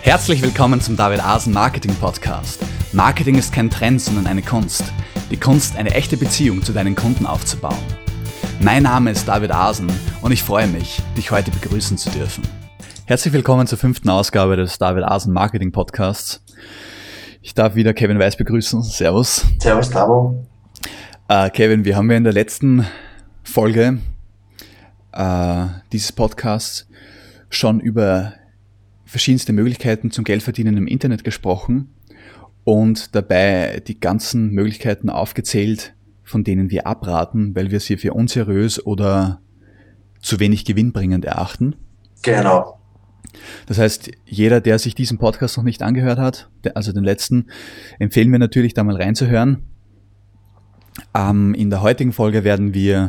Herzlich willkommen zum David Asen Marketing Podcast. Marketing ist kein Trend, sondern eine Kunst. Die Kunst, eine echte Beziehung zu deinen Kunden aufzubauen. Mein Name ist David Asen und ich freue mich, dich heute begrüßen zu dürfen. Herzlich willkommen zur 5. Ausgabe des David Asen Marketing Podcasts. Ich darf wieder Kevin Weiß begrüßen. Servus. Servus, Davo. Kevin, wir haben ja in der letzten Folge dieses Podcasts schon über verschiedenste Möglichkeiten zum Geldverdienen im Internet gesprochen und dabei die ganzen Möglichkeiten aufgezählt, von denen wir abraten, weil wir sie für unseriös oder zu wenig gewinnbringend erachten. Genau. Das heißt, jeder, der sich diesen Podcast noch nicht angehört hat, also den letzten, empfehlen wir natürlich, da mal reinzuhören. In der heutigen Folge werden wir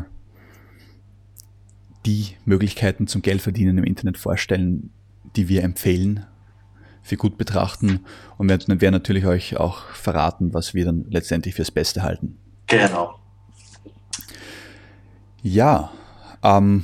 die Möglichkeiten zum Geldverdienen im Internet vorstellen, die wir empfehlen, für gut betrachten, und wir werden natürlich euch auch verraten, was wir dann letztendlich fürs Beste halten. Genau. Ja. Dann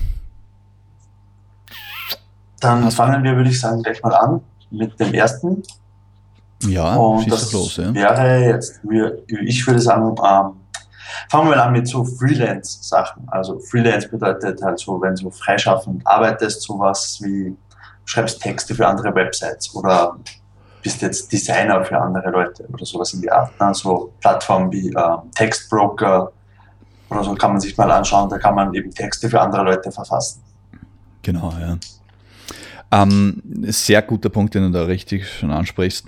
fangen wir, würde ich sagen, gleich mal an mit dem ersten. Ja, und schieß das doch los. Ja. Wäre jetzt, ich würde sagen, fangen wir an mit so Freelance-Sachen. Also Freelance bedeutet halt so, wenn du freischaffend arbeitest, sowas wie schreibst Texte für andere Websites oder bist jetzt Designer für andere Leute oder sowas in die Art. Also Plattformen wie Textbroker oder so kann man sich mal anschauen, da kann man eben Texte für andere Leute verfassen. Genau, ja. Sehr guter Punkt, den du da richtig schon ansprichst.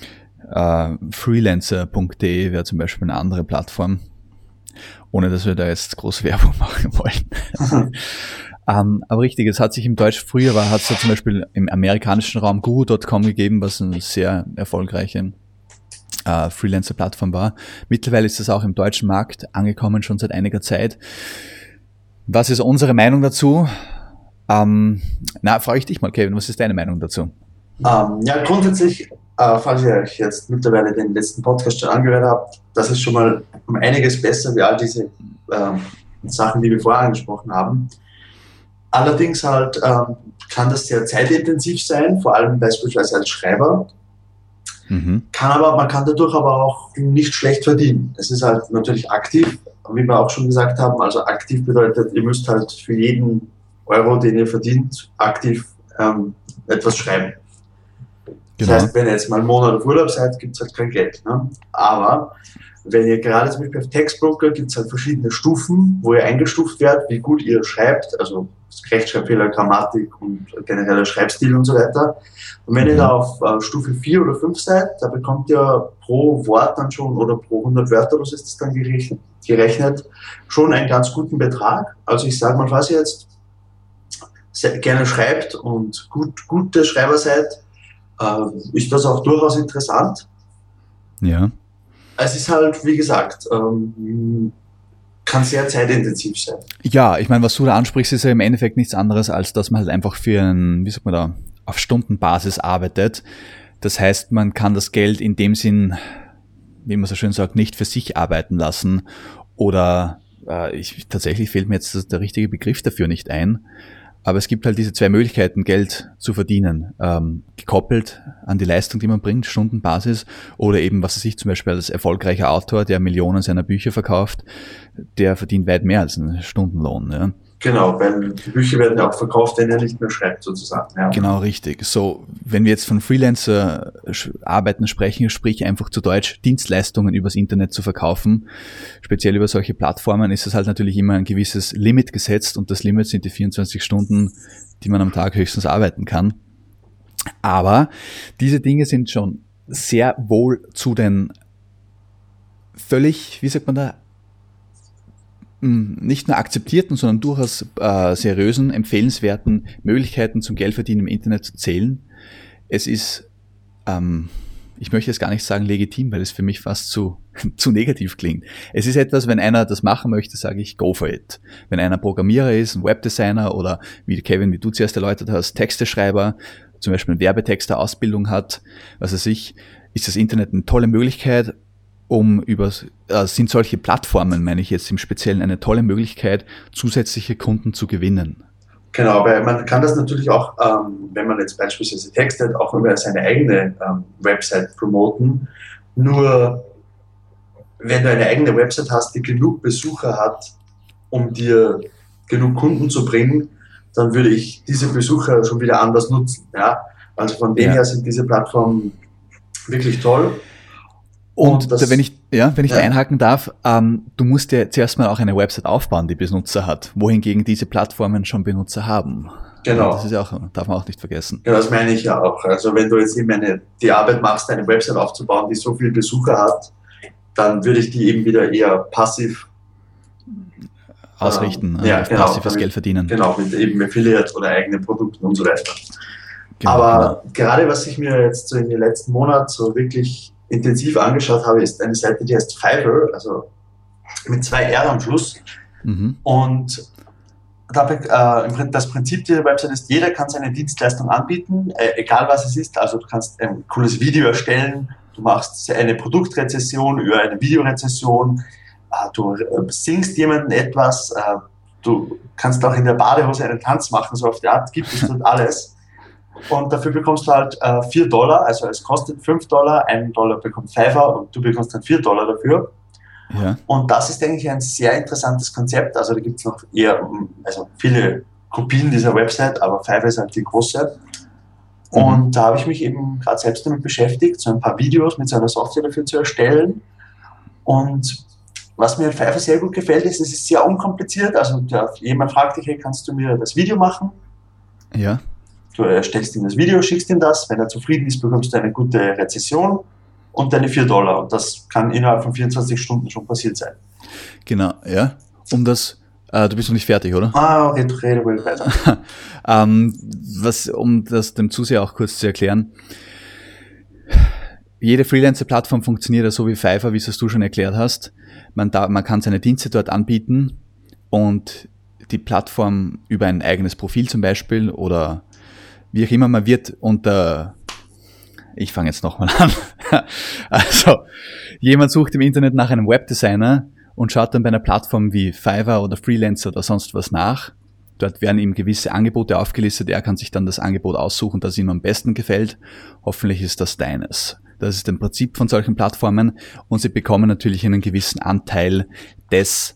Freelancer.de wäre zum Beispiel eine andere Plattform, ohne dass wir da jetzt groß Werbung machen wollen. Aber richtig, es hat sich im Deutsch, früher hat es ja zum Beispiel im amerikanischen Raum Guru.com gegeben, was eine sehr erfolgreiche Freelancer-Plattform war. Mittlerweile ist es auch im deutschen Markt angekommen, schon seit einiger Zeit. Was ist unsere Meinung dazu? Frage ich dich mal, Kevin, was ist deine Meinung dazu? Ja, grundsätzlich, falls ihr euch jetzt mittlerweile den letzten Podcast schon angehört habt, das ist schon mal um einiges besser wie all diese Sachen, die wir vorher angesprochen haben. Allerdings halt kann das sehr zeitintensiv sein, vor allem beispielsweise als Schreiber. Man kann dadurch aber auch nicht schlecht verdienen. Es ist halt natürlich aktiv, wie wir auch schon gesagt haben. Also aktiv bedeutet, ihr müsst halt für jeden Euro, den ihr verdient, aktiv etwas schreiben. Das heißt, wenn ihr jetzt mal einen Monat auf Urlaub seid, gibt es halt kein Geld. Ne? Aber wenn ihr gerade zum Beispiel auf Textbroker, gibt es halt verschiedene Stufen, wo ihr eingestuft werdet, wie gut ihr schreibt, also Rechtschreibfehler, Grammatik und genereller Schreibstil und so weiter. Und wenn ihr da auf Stufe 4 oder 5 seid, da bekommt ihr pro Wort dann schon, oder pro 100 Wörter, was ist das dann gerechnet, schon einen ganz guten Betrag. Also ich sage mal, falls ihr jetzt gerne schreibt und gute Schreiber seid, ist das auch durchaus interessant. Ja. Es ist halt, wie gesagt, kann sehr zeitintensiv sein. Ja, ich meine, was du da ansprichst, ist ja im Endeffekt nichts anderes, als dass man halt einfach für auf Stundenbasis arbeitet. Das heißt, man kann das Geld in dem Sinn, wie man so schön sagt, nicht für sich arbeiten lassen, oder tatsächlich fehlt mir jetzt der richtige Begriff dafür nicht ein. Aber es gibt halt diese zwei Möglichkeiten, Geld zu verdienen, gekoppelt an die Leistung, die man bringt, Stundenbasis, oder eben, was weiß ich, zum Beispiel als erfolgreicher Autor, der Millionen seiner Bücher verkauft, der verdient weit mehr als einen Stundenlohn. Ja. Genau, weil die Bücher werden ja auch verkauft, wenn er nicht mehr schreibt, sozusagen. Ja. Genau, richtig. So, wenn wir jetzt von Freelancer-Arbeiten sprechen, sprich einfach zu Deutsch, Dienstleistungen übers Internet zu verkaufen, speziell über solche Plattformen, ist es halt natürlich immer ein gewisses Limit gesetzt, und das Limit sind die 24 Stunden, die man am Tag höchstens arbeiten kann. Aber diese Dinge sind schon sehr wohl zu den völlig, nicht nur akzeptierten, sondern durchaus seriösen, empfehlenswerten Möglichkeiten zum Geldverdienen im Internet zu zählen. Es ist, ich möchte jetzt gar nicht sagen legitim, weil es für mich fast zu negativ klingt. Es ist etwas, wenn einer das machen möchte, sage ich, go for it. Wenn einer Programmierer ist, ein Webdesigner oder wie Kevin, wie du zuerst erläutert hast, Texteschreiber, zum Beispiel eine Werbetexter-Ausbildung hat, was weiß ich, ist das Internet eine tolle Möglichkeit, sind solche Plattformen, meine ich jetzt im Speziellen, eine tolle Möglichkeit, zusätzliche Kunden zu gewinnen. Genau, weil man kann das natürlich auch, wenn man jetzt beispielsweise textet, auch über seine eigene Website promoten. Nur wenn du eine eigene Website hast, die genug Besucher hat, um dir genug Kunden zu bringen, dann würde ich diese Besucher schon wieder anders nutzen. Ja? Also von dem her sind diese Plattformen wirklich toll. Und das, wenn ich da einhaken darf, du musst ja zuerst mal auch eine Website aufbauen, die Benutzer hat, wohingegen diese Plattformen schon Benutzer haben. Genau. Das ist ja auch, darf man auch nicht vergessen. Ja, das meine ich ja auch. Also wenn du jetzt eben die Arbeit machst, eine Website aufzubauen, die so viele Besucher hat, dann würde ich die eben wieder eher passiv ausrichten, passives Geld verdienen. Genau, mit eben Affiliate oder eigenen Produkten und so weiter. Genau, aber gerade was ich mir jetzt so in den letzten Monaten so wirklich intensiv angeschaut habe, ist eine Seite, die heißt Fiverr, also mit 2 R am Schluss. Mhm. Und das Prinzip dieser Website ist, jeder kann seine Dienstleistung anbieten, egal was es ist. Also du kannst ein cooles Video erstellen, du machst eine Produktrezession über eine Videorezession, du singst jemandem etwas, du kannst auch in der Badehose einen Tanz machen, so auf die Art, gibt es dort alles. Und dafür bekommst du halt $4, also es kostet $5, $1 bekommt Fiverr und du bekommst dann $4 dafür. Ja. Und das ist eigentlich ein sehr interessantes Konzept. Also da gibt es noch viele Kopien dieser Website, aber Fiverr ist halt die große. Und da habe ich mich eben gerade selbst damit beschäftigt, so ein paar Videos mit so einer Software dafür zu erstellen. Und was mir an Fiverr sehr gut gefällt, ist, es ist sehr unkompliziert. Also jemand fragt dich, hey, kannst du mir das Video machen? Ja. Du erstellst ihm das Video, schickst ihm das. Wenn er zufrieden ist, bekommst du eine gute Rezession und deine $4. Und das kann innerhalb von 24 Stunden schon passiert sein. Genau, ja. Du bist noch nicht fertig, oder? Rede ruhig weiter. Um das dem Zuseher auch kurz zu erklären. Jede Freelancer-Plattform funktioniert ja so wie Fiverr, wie es du schon erklärt hast. Man kann seine Dienste dort anbieten und die Plattform über ein eigenes Profil zum Beispiel oder wie auch immer, man wird ich fange jetzt nochmal an. Also, jemand sucht im Internet nach einem Webdesigner und schaut dann bei einer Plattform wie Fiverr oder Freelancer oder sonst was nach. Dort werden ihm gewisse Angebote aufgelistet. Er kann sich dann das Angebot aussuchen, das ihm am besten gefällt. Hoffentlich ist das deines. Das ist im Prinzip von solchen Plattformen und sie bekommen natürlich einen gewissen Anteil des,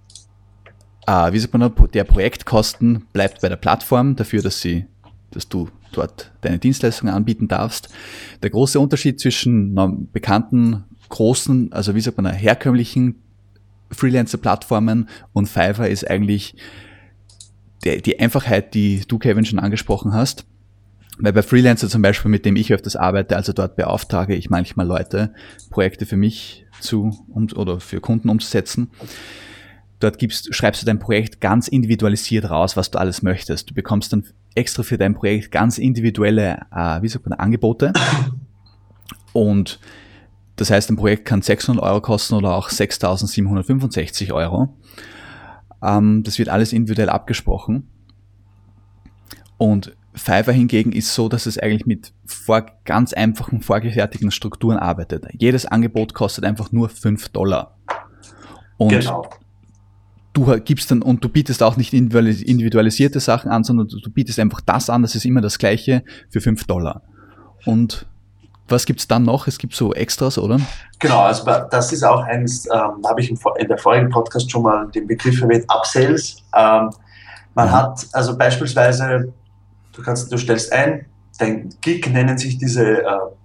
der Projektkosten bleibt bei der Plattform dafür, dass du dort deine Dienstleistungen anbieten darfst. Der große Unterschied zwischen bekannten, großen, also herkömmlichen Freelancer-Plattformen und Fiverr ist eigentlich die Einfachheit, die du, Kevin, schon angesprochen hast. Weil bei Freelancer zum Beispiel, mit dem ich öfters arbeite, also dort beauftrage ich manchmal Leute, Projekte für mich oder für Kunden umzusetzen. Dort schreibst du dein Projekt ganz individualisiert raus, was du alles möchtest. Du bekommst dann extra für dein Projekt ganz individuelle, Angebote. Und das heißt, ein Projekt kann 600 € kosten oder auch 6.765 €. Das wird alles individuell abgesprochen. Und Fiverr hingegen ist so, dass es eigentlich mit ganz einfachen, vorgefertigten Strukturen arbeitet. Jedes Angebot kostet einfach nur $5. Und genau. Du bietest auch nicht individualisierte Sachen an, sondern du bietest einfach das an, das ist immer das Gleiche für $5. Und was gibt's dann noch? Es gibt so Extras, oder? Genau, also das ist auch eines, da habe ich in der vorigen Podcast schon mal den Begriff verwendet, Upsells. Man hat also beispielsweise, du stellst ein, dein Gig nennen sich diese,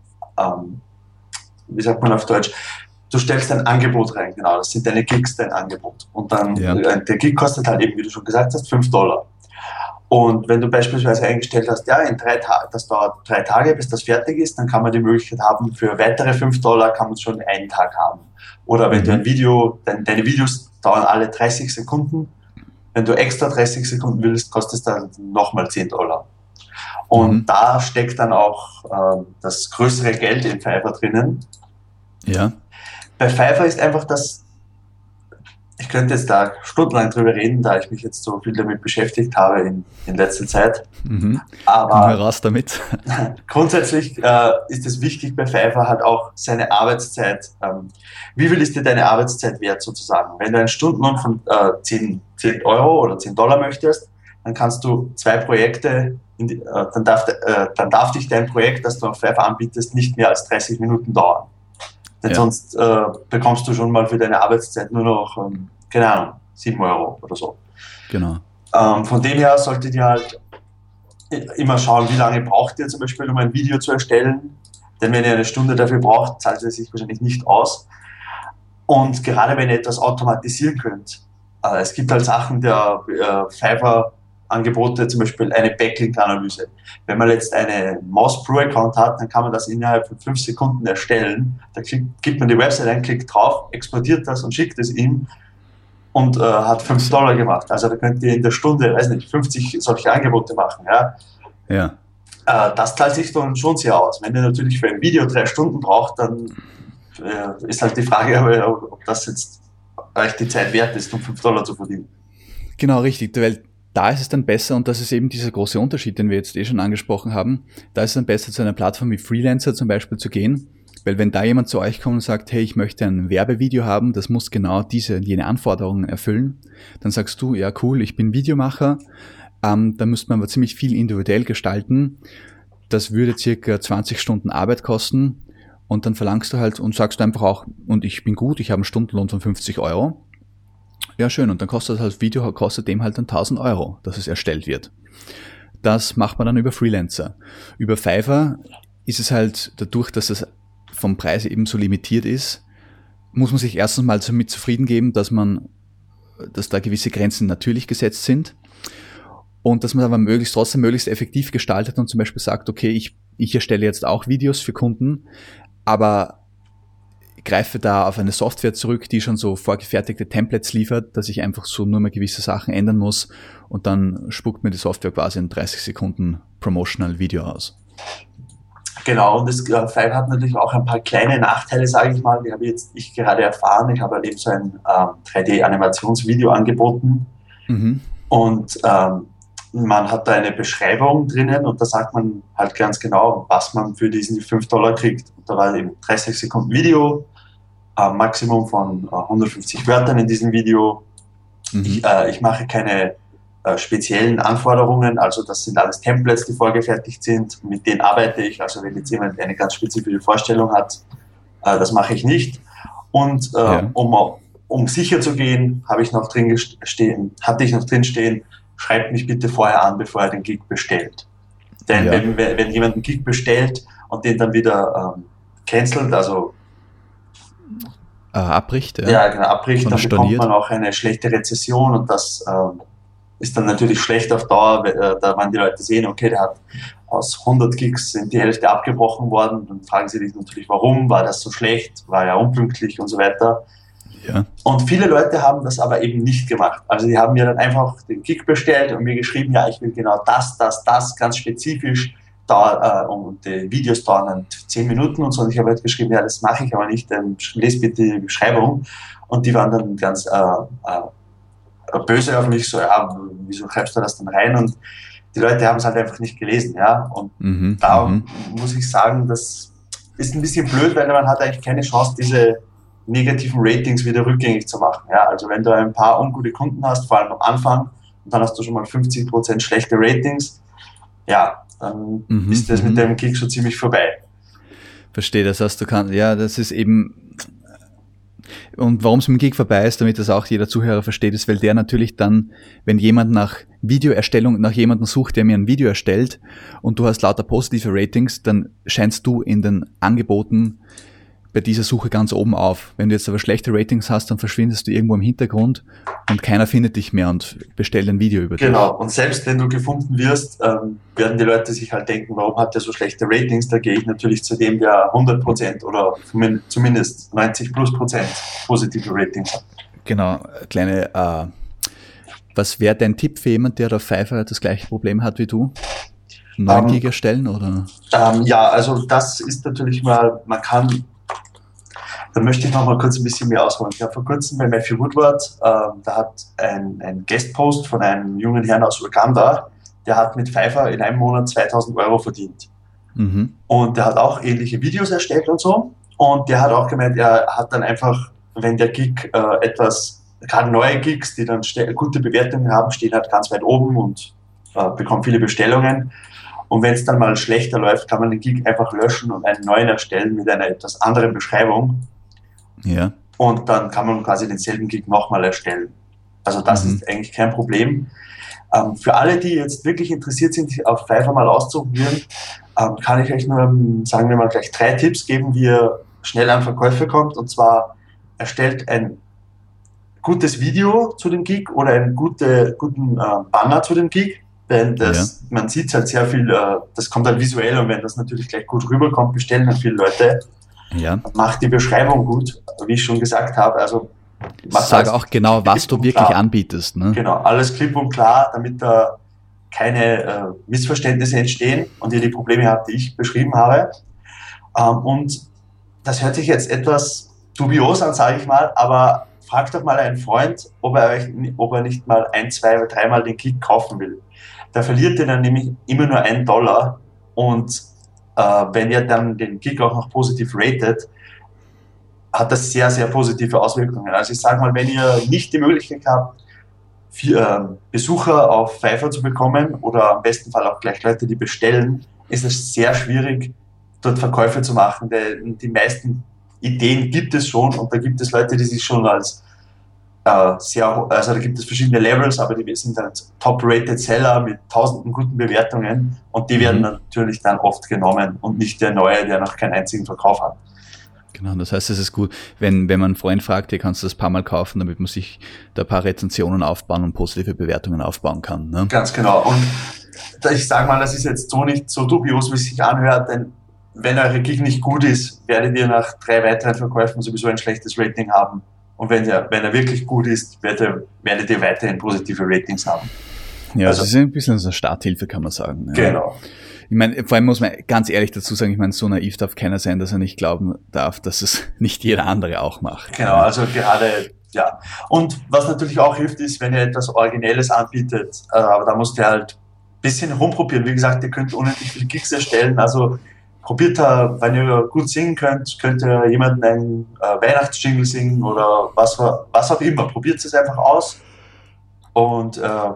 wie sagt man auf Deutsch, du stellst ein Angebot rein, genau, das sind deine Gigs, dein Angebot. Und dann, der Gig kostet halt eben, wie du schon gesagt hast, $5. Und wenn du beispielsweise eingestellt hast, das dauert 3 Tage, bis das fertig ist, dann kann man die Möglichkeit haben, für weitere $5 kann man es schon einen Tag haben. Oder wenn du ein Video, deine Videos dauern alle 30 Sekunden, wenn du extra 30 Sekunden willst, kostet es dann nochmal $10. Und da steckt dann auch das größere Geld in Fiverr drinnen. Ja. Bei Fiverr ist einfach ich könnte jetzt da stundenlang drüber reden, da ich mich jetzt so viel damit beschäftigt habe in letzter Zeit. Aber komm heraus damit. Grundsätzlich ist es wichtig bei Fiverr halt auch seine Arbeitszeit. Wie viel ist dir deine Arbeitszeit wert sozusagen? Wenn du einen Stundenlohn von 10 € oder $10 möchtest, dann kannst du 2 Projekte, dann darf dich dein Projekt, das du auf Fiverr anbietest, nicht mehr als 30 Minuten dauern. Denn sonst bekommst du schon mal für deine Arbeitszeit nur noch, keine Ahnung, 7 Euro oder so. Genau. Von dem her solltet ihr halt immer schauen, wie lange braucht ihr zum Beispiel, um ein Video zu erstellen. Denn wenn ihr eine Stunde dafür braucht, zahlt es sich wahrscheinlich nicht aus. Und gerade wenn ihr etwas automatisieren könnt, es gibt halt Sachen der Fiverr-Angebote, zum Beispiel eine Backlink-Analyse. Wenn man jetzt einen Moz Pro-Account hat, dann kann man das innerhalb von 5 Sekunden erstellen. Da gibt man die Website ein, klickt drauf, exportiert das und schickt es ihm und hat $5 gemacht. Also da könnt ihr in der Stunde, weiß nicht, 50 solche Angebote machen. Ja. Das zahlt sich dann schon sehr aus. Wenn ihr natürlich für ein Video 3 Stunden braucht, dann ist halt die Frage, ob das jetzt euch die Zeit wert ist, um $5 zu verdienen. Genau, richtig, weil da ist es dann besser, und das ist eben dieser große Unterschied, den wir jetzt schon angesprochen haben, da ist es dann besser, zu einer Plattform wie Freelancer zum Beispiel zu gehen, weil wenn da jemand zu euch kommt und sagt, hey, ich möchte ein Werbevideo haben, das muss genau diese und jene Anforderungen erfüllen, dann sagst du, ja cool, ich bin Videomacher, da müsste man aber ziemlich viel individuell gestalten, das würde circa 20 Stunden Arbeit kosten, und dann verlangst du halt und sagst du einfach auch, und ich bin gut, ich habe einen Stundenlohn von 50 Euro. Ja, schön, und dann kostet das Video, kostet dem halt dann 1000 Euro, dass es erstellt wird. Das macht man dann über Freelancer. Über Fiverr ist es halt, dadurch, dass es vom Preis eben so limitiert ist, muss man sich erstens mal damit zufrieden geben, dass da gewisse Grenzen natürlich gesetzt sind und dass man aber trotzdem möglichst effektiv gestaltet und zum Beispiel sagt, okay, ich erstelle jetzt auch Videos für Kunden, aber greife da auf eine Software zurück, die schon so vorgefertigte Templates liefert, dass ich einfach so nur mal gewisse Sachen ändern muss und dann spuckt mir die Software quasi in 30 Sekunden Promotional Video aus. Genau, und das Fiverr hat natürlich auch ein paar kleine Nachteile, sage ich mal, die habe ich gerade erfahren. Ich habe eben so ein 3D-Animationsvideo angeboten und man hat da eine Beschreibung drinnen und da sagt man halt ganz genau, was man für diesen $5 kriegt. Und da war eben 30 Sekunden Video, Maximum von 150 Wörtern in diesem Video. Ich mache keine speziellen Anforderungen, also das sind alles Templates, die vorgefertigt sind, mit denen arbeite ich. Also wenn jetzt jemand eine ganz spezifische Vorstellung hat, das mache ich nicht. Und um sicher zu gehen, hatte ich noch drin stehen, schreibt mich bitte vorher an, bevor er den Gig bestellt. Denn wenn jemand einen Gig bestellt und den dann wieder cancelt, also abbricht, abbricht, dann bekommt man auch eine schlechte Rezession und das ist dann natürlich schlecht auf Dauer, da wenn die Leute sehen, okay, der hat aus 100 Gigs sind die Hälfte abgebrochen worden, dann fragen sie sich natürlich, warum, war das so schlecht, war er unpünktlich und so weiter. Ja. Und viele Leute haben das aber eben nicht gemacht. Also die haben mir dann einfach den Gig bestellt und mir geschrieben, ja, ich will genau das, ganz spezifisch, und die Videos dauern dann 10 Minuten und so. Und ich habe halt geschrieben, ja, das mache ich aber nicht, lese bitte die Beschreibung. Und die waren dann ganz böse auf mich, so, ja, wieso schreibst du das dann rein? Und die Leute haben es halt einfach nicht gelesen, ja. Und muss ich sagen, das ist ein bisschen blöd, weil man hat eigentlich keine Chance, diese negativen Ratings wieder rückgängig zu machen. Ja? Also wenn du ein paar ungute Kunden hast, vor allem am Anfang, und dann hast du schon mal 50% schlechte Ratings, ja, dann ist das mit dem Gig schon ziemlich vorbei. Verstehe, das heißt, das ist eben, und warum es mit dem Gig vorbei ist, damit das auch jeder Zuhörer versteht, ist, weil der natürlich dann, wenn jemand nach Videoerstellung, nach jemandem sucht, der mir ein Video erstellt und du hast lauter positive Ratings, dann scheinst du in den Angeboten bei dieser Suche ganz oben auf. Wenn du jetzt aber schlechte Ratings hast, dann verschwindest du irgendwo im Hintergrund und keiner findet dich mehr und bestellt ein Video über dich. Genau, und selbst wenn du gefunden wirst, werden die Leute sich halt denken, warum hat der so schlechte Ratings? Da gehe ich natürlich zu dem, der 100% oder zumindest 90+% positive Ratings hat. Genau, was wäre dein Tipp für jemanden, der auf Fiverr das gleiche Problem hat wie du? 9 Gig erstellen, oder? Also das ist natürlich mal, da möchte ich noch mal kurz ein bisschen mehr ausholen. Ich habe vor kurzem bei Matthew Woodward, da hat ein Guestpost von einem jungen Herrn aus Uganda, der hat mit Fiverr in einem Monat 2000 Euro verdient. Und der hat auch ähnliche Videos erstellt und so. Und der hat auch gemeint, er hat dann einfach, wenn der Gig etwas gerade neue Gigs, die dann gute Bewertungen haben, stehen halt ganz weit oben und bekommen viele Bestellungen. Und wenn es dann mal schlechter läuft, kann man den Gig einfach löschen und einen neuen erstellen mit einer etwas anderen Beschreibung. Ja. Und dann kann man quasi denselben Gig nochmal erstellen. Also das ist eigentlich kein Problem. Für alle, die jetzt wirklich interessiert sind, auf Fiverr mal auszuprobieren, kann ich euch nur, sagen wir mal, gleich 3 Tipps geben, wie ihr schnell an Verkäufe kommt. Und zwar erstellt ein gutes Video zu dem Gig oder einen guten Banner zu dem Gig. Denn man sieht halt sehr viel, das kommt halt visuell, und wenn das natürlich gleich gut rüberkommt, bestellen halt viele Leute. Ja. Macht die Beschreibung gut, wie ich schon gesagt habe. Also sag auch genau, was du wirklich anbietest. Ne? Genau, alles klipp und klar, damit da keine Missverständnisse entstehen und ihr die Probleme habt, die ich beschrieben habe. Und das hört sich jetzt etwas dubios an, sage ich mal, aber fragt doch mal einen Freund, ob er nicht mal 1, 2 oder 3 Mal den Gig kaufen will. Da verliert ihr dann nämlich immer nur $1, und wenn ihr dann den Gig auch noch positiv ratet, hat das sehr, sehr positive Auswirkungen. Also ich sage mal, wenn ihr nicht die Möglichkeit habt, Besucher auf Fiverr zu bekommen oder am besten Fall auch gleich Leute, die bestellen, ist es sehr schwierig, dort Verkäufe zu machen, denn die meisten Ideen gibt es schon, und da gibt es Leute, die sich schon als also da gibt es verschiedene Levels, aber die sind halt Top-Rated Seller mit tausenden guten Bewertungen, und die werden natürlich dann oft genommen und nicht der Neue, der noch keinen einzigen Verkauf hat. Genau, das heißt, es ist gut, wenn man einen Freund fragt, hier kannst du das ein paar Mal kaufen, damit man sich da ein paar Rezensionen aufbauen und positive Bewertungen aufbauen kann. Ne? Ganz genau. Und ich sage mal, das ist jetzt so nicht so dubios, wie es sich anhört, denn wenn eure Gig nicht gut ist, werdet ihr nach 3 weiteren Verkäufen sowieso ein schlechtes Rating haben. Und wenn er wirklich gut ist, werdet ihr weiterhin positive Ratings haben. Ja, also, das ist ein bisschen so eine Starthilfe, kann man sagen. Ja. Genau. Ich meine, vor allem muss man ganz ehrlich dazu sagen, ich meine, so naiv darf keiner sein, dass er nicht glauben darf, dass es nicht jeder andere auch macht. Genau, also gerade, ja. Und was natürlich auch hilft, ist, wenn ihr etwas Originelles anbietet, aber da müsst ihr halt ein bisschen rumprobieren. Wie gesagt, ihr könnt unendlich viele Gigs erstellen, also probiert da, wenn ihr gut singen könnt ihr jemanden einen Weihnachtsjingle singen oder was auch immer. Probiert es einfach aus, und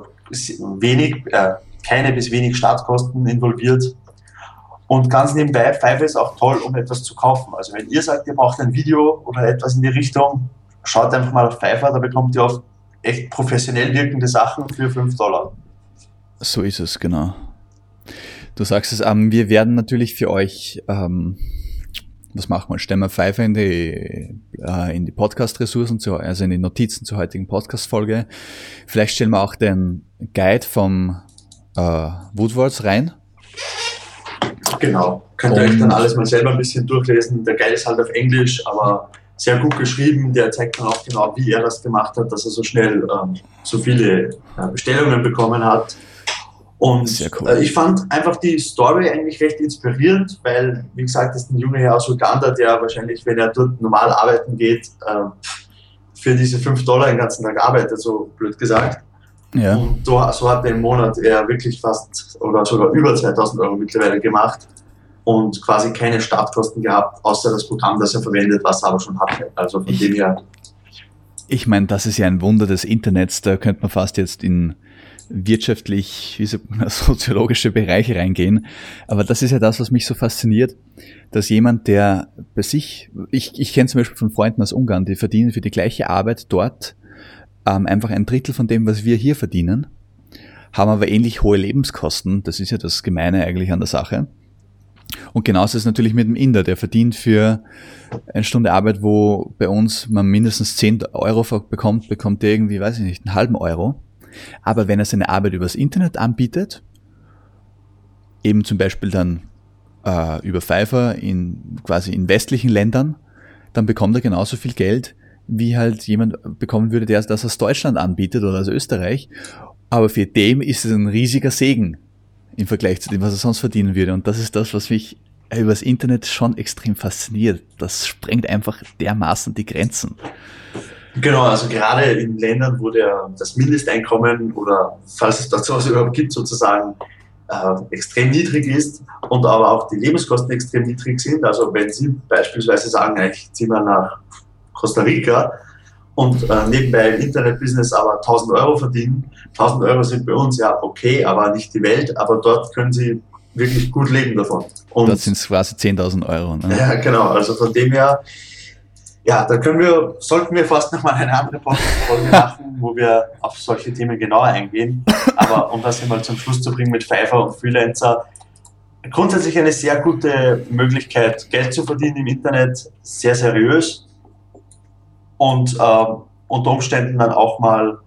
keine bis wenig Startkosten involviert. Und ganz nebenbei, Fiverr ist auch toll, um etwas zu kaufen. Also wenn ihr sagt, ihr braucht ein Video oder etwas in die Richtung, schaut einfach mal auf Fiverr, da bekommt ihr oft echt professionell wirkende Sachen für $5. So ist es, genau. Du sagst es, wir werden natürlich für euch, was machen wir? Stellen wir Fiverr in die Podcast-Ressourcen, also in die Notizen zur heutigen Podcast-Folge. Vielleicht stellen wir auch den Guide vom Woodwards rein. Genau. Könnt ihr euch dann alles mal selber ein bisschen durchlesen. Der Guide ist halt auf Englisch, aber sehr gut geschrieben. Der zeigt dann auch genau, wie er das gemacht hat, dass er so schnell so viele Bestellungen bekommen hat. Und cool. Ich fand einfach die Story eigentlich recht inspirierend, weil, wie gesagt, das ist ein junger Herr aus Uganda, der wahrscheinlich, wenn er dort normal arbeiten geht, für diese $5 den ganzen Tag arbeitet, so blöd gesagt. Ja. Und so hat er im Monat wirklich fast oder sogar über 2.000 Euro mittlerweile gemacht und quasi keine Startkosten gehabt, außer das Programm, das er verwendet, was er aber schon hatte. Also von dem her. Ich meine, das ist ja ein Wunder des Internets, da könnte man fast jetzt in wirtschaftlich, soziologische Bereiche reingehen. Aber das ist ja das, was mich so fasziniert, dass jemand, der bei sich, ich kenne zum Beispiel von Freunden aus Ungarn, die verdienen für die gleiche Arbeit dort einfach 1/3 von dem, was wir hier verdienen, haben aber ähnlich hohe Lebenskosten. Das ist ja das Gemeine eigentlich an der Sache. Und genauso ist es natürlich mit dem Inder, der verdient für eine Stunde Arbeit, wo bei uns man mindestens 10 Euro bekommt der irgendwie, weiß ich nicht, einen halben Euro. Aber wenn er seine Arbeit übers Internet anbietet, eben zum Beispiel dann über Fiverr quasi in westlichen Ländern, dann bekommt er genauso viel Geld, wie halt jemand bekommen würde, der das aus Deutschland anbietet oder aus Österreich. Aber für den ist es ein riesiger Segen im Vergleich zu dem, was er sonst verdienen würde. Und das ist das, was mich über das Internet schon extrem fasziniert. Das sprengt einfach dermaßen die Grenzen. Genau, also gerade in Ländern, wo das Mindesteinkommen oder falls es dazu was überhaupt gibt, sozusagen extrem niedrig ist und aber auch die Lebenskosten extrem niedrig sind. Also wenn Sie beispielsweise sagen, ich ziehe mal nach Costa Rica und nebenbei im Internet-Business aber 1.000 Euro verdienen. 1.000 Euro sind bei uns ja okay, aber nicht die Welt, aber dort können sie wirklich gut leben davon. Und dort sind es quasi 10.000 Euro. Ne? Ja, genau, also von dem her, ja, da sollten wir fast nochmal eine andere Podcast-Folge machen, wo wir auf solche Themen genauer eingehen. Aber um das mal zum Schluss zu bringen mit Fiverr und Freelancer, grundsätzlich eine sehr gute Möglichkeit, Geld zu verdienen im Internet, sehr seriös und unter Umständen dann auch mal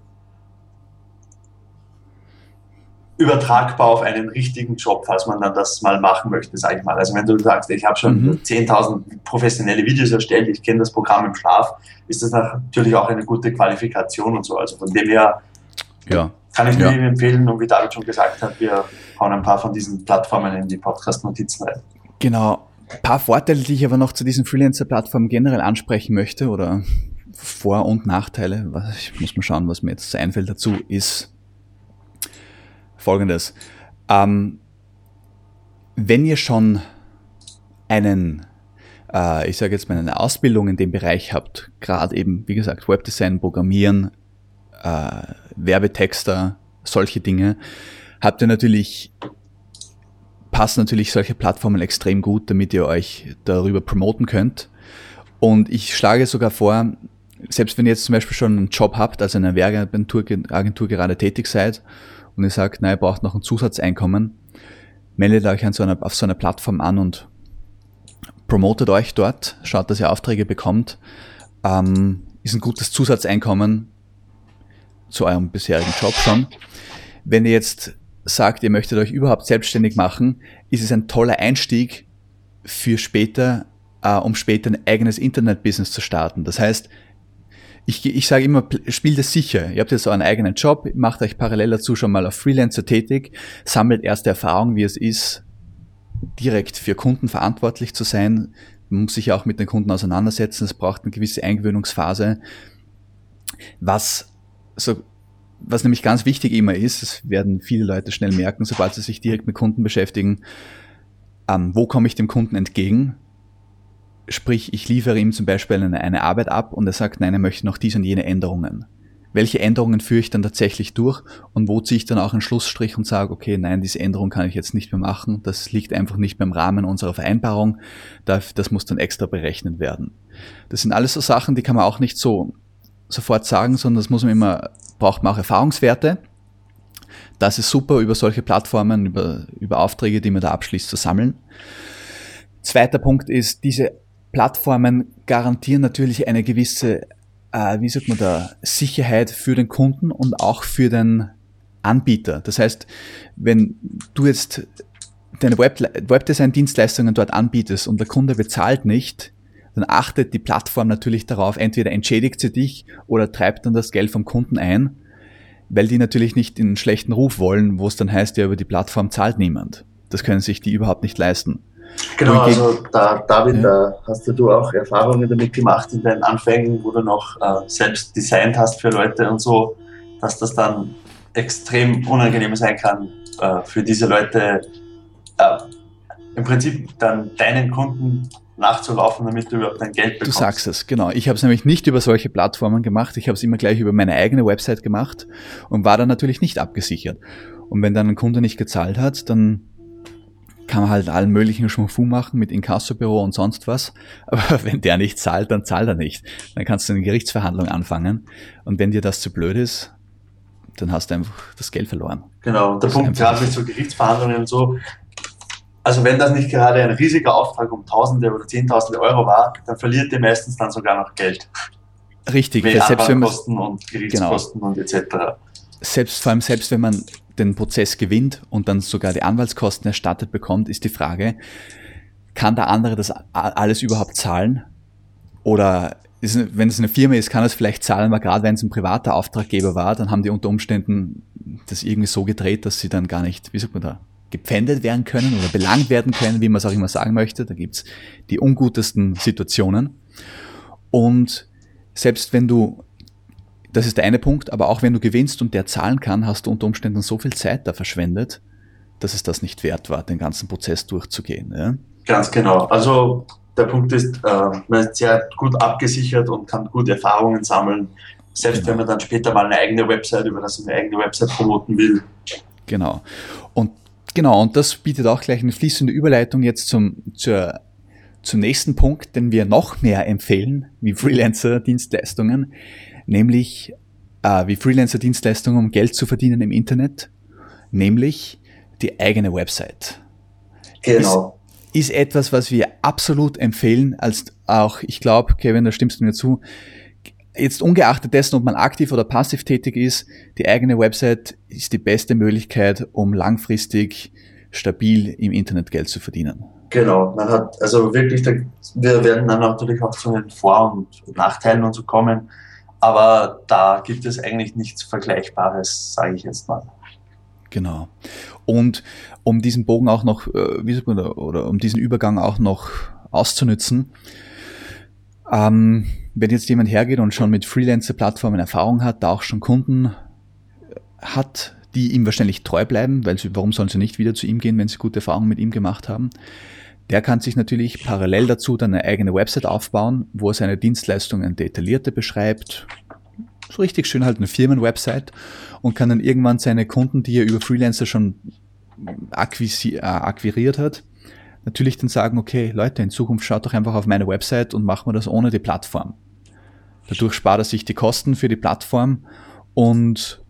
übertragbar auf einen richtigen Job, falls man dann das mal machen möchte, sage ich mal. Also wenn du sagst, ich habe schon 10.000 professionelle Videos erstellt, ich kenne das Programm im Schlaf, ist das natürlich auch eine gute Qualifikation und so. Also von dem her kann ich nur Ihnen empfehlen, und wie David schon gesagt hat, wir hauen ein paar von diesen Plattformen in die Podcast-Notizen rein. Genau. Ein paar Vorteile, die ich aber noch zu diesen Freelancer-Plattformen generell ansprechen möchte, oder Vor- und Nachteile, ich muss mal schauen, was mir jetzt einfällt dazu, ist Folgendes. Wenn ihr schon eine Ausbildung in dem Bereich habt, gerade eben, wie gesagt, Webdesign, Programmieren, Werbetexter, solche Dinge, passen natürlich solche Plattformen extrem gut, damit ihr euch darüber promoten könnt. Und ich schlage sogar vor, selbst wenn ihr jetzt zum Beispiel schon einen Job habt, also in einer Werbeagentur gerade tätig seid und ihr sagt, nein, ihr braucht noch ein Zusatzeinkommen, meldet euch auf so einer Plattform an und promotet euch dort, schaut, dass ihr Aufträge bekommt, ist ein gutes Zusatzeinkommen zu eurem bisherigen Job schon. Wenn ihr jetzt sagt, ihr möchtet euch überhaupt selbstständig machen, ist es ein toller Einstieg für später, um später ein eigenes Internet-Business zu starten. Das heißt, ich sage immer, spielt es sicher. Ihr habt jetzt euren eigenen Job, macht euch parallel dazu schon mal auf Freelancer tätig, sammelt erste Erfahrung, wie es ist, direkt für Kunden verantwortlich zu sein. Man muss sich ja auch mit den Kunden auseinandersetzen, es braucht eine gewisse Eingewöhnungsphase. Was nämlich ganz wichtig immer ist, das werden viele Leute schnell merken, sobald sie sich direkt mit Kunden beschäftigen, wo komme ich dem Kunden entgegen? Sprich, ich liefere ihm zum Beispiel eine Arbeit ab und er sagt, nein, er möchte noch diese und jene Änderungen. Welche Änderungen führe ich dann tatsächlich durch und wo ziehe ich dann auch einen Schlussstrich und sage, okay, nein, diese Änderung kann ich jetzt nicht mehr machen, das liegt einfach nicht mehr im Rahmen unserer Vereinbarung, das muss dann extra berechnet werden. Das sind alles so Sachen, die kann man auch nicht so sofort sagen, sondern braucht man auch Erfahrungswerte. Das ist super, über solche Plattformen, über Aufträge, die man da abschließt, zu sammeln. Zweiter Punkt ist, diese Plattformen garantieren natürlich eine gewisse, Sicherheit für den Kunden und auch für den Anbieter. Das heißt, wenn du jetzt deine Webdesign-Dienstleistungen dort anbietest und der Kunde bezahlt nicht, dann achtet die Plattform natürlich darauf, entweder entschädigt sie dich oder treibt dann das Geld vom Kunden ein, weil die natürlich nicht in einen schlechten Ruf wollen, wo es dann heißt, ja, über die Plattform zahlt niemand. Das können sich die überhaupt nicht leisten. Genau, also David, da hast du auch Erfahrungen damit gemacht in deinen Anfängen, wo du noch selbst designt hast für Leute und so, dass das dann extrem unangenehm sein kann für diese Leute, im Prinzip dann deinen Kunden nachzulaufen, damit du überhaupt dein Geld bekommst. Du sagst es, genau. Ich habe es nämlich nicht über solche Plattformen gemacht, ich habe es immer gleich über meine eigene Website gemacht und war dann natürlich nicht abgesichert. Und wenn dann ein Kunde nicht gezahlt hat, dann kann man halt allen möglichen Schmufu machen mit Inkassobüro und sonst was. Aber wenn der nicht zahlt, dann zahlt er nicht. Dann kannst du eine Gerichtsverhandlung anfangen. Und wenn dir das zu blöd ist, dann hast du einfach das Geld verloren. Genau, und der Punkt gerade mit so Gerichtsverhandlungen und so, also wenn das nicht gerade ein riesiger Auftrag um Tausende oder Zehntausende Euro war, dann verliert ihr meistens dann sogar noch Geld. Richtig. Wegen Anwaltskosten und Gerichtskosten und etc. Vor allem selbst wenn man den Prozess gewinnt und dann sogar die Anwaltskosten erstattet bekommt, ist die Frage, kann der andere das alles überhaupt zahlen? Oder wenn es eine Firma ist, kann es vielleicht zahlen, aber gerade wenn es ein privater Auftraggeber war, dann haben die unter Umständen das irgendwie so gedreht, dass sie dann gar nicht, gepfändet werden können oder belangt werden können, wie man es auch immer sagen möchte. Da gibt's die ungutesten Situationen. Und selbst wenn du, das ist der eine Punkt, aber auch wenn du gewinnst und der zahlen kann, hast du unter Umständen so viel Zeit da verschwendet, dass es das nicht wert war, den ganzen Prozess durchzugehen. Ja? Ganz genau. Also der Punkt ist, man ist sehr gut abgesichert und kann gute Erfahrungen sammeln, selbst wenn man dann später mal eine eigene Website, über das eine eigene Website promoten will. Genau. Und das bietet auch gleich eine fließende Überleitung jetzt zum nächsten Punkt, den wir noch mehr empfehlen, wie Freelancer-Dienstleistungen, nämlich wie Freelancer-Dienstleistungen, um Geld zu verdienen im Internet, nämlich die eigene Website. Genau. Ist etwas, was wir absolut empfehlen, als auch, ich glaube, Kevin, da stimmst du mir zu, jetzt ungeachtet dessen, ob man aktiv oder passiv tätig ist, die eigene Website ist die beste Möglichkeit, um langfristig stabil im Internet Geld zu verdienen. Genau, man hat, also wirklich, wir werden dann natürlich auch zu den Vor- und Nachteilen und so kommen, aber da gibt es eigentlich nichts Vergleichbares, sage ich jetzt mal. Genau. Und um diesen Bogen auch noch, oder um diesen Übergang auch noch auszunützen, wenn jetzt jemand hergeht und schon mit Freelancer-Plattformen Erfahrung hat, da auch schon Kunden hat, die ihm wahrscheinlich treu bleiben, weil warum sollen sie nicht wieder zu ihm gehen, wenn sie gute Erfahrungen mit ihm gemacht haben, der kann sich natürlich parallel dazu dann eine eigene Website aufbauen, wo er seine Dienstleistungen detaillierter beschreibt, so richtig schön halt eine Firmenwebsite, und kann dann irgendwann seine Kunden, die er über Freelancer schon akquiriert hat, natürlich dann sagen, okay, Leute, in Zukunft schaut doch einfach auf meine Website und machen wir das ohne die Plattform. Dadurch spart er sich die Kosten für die Plattform und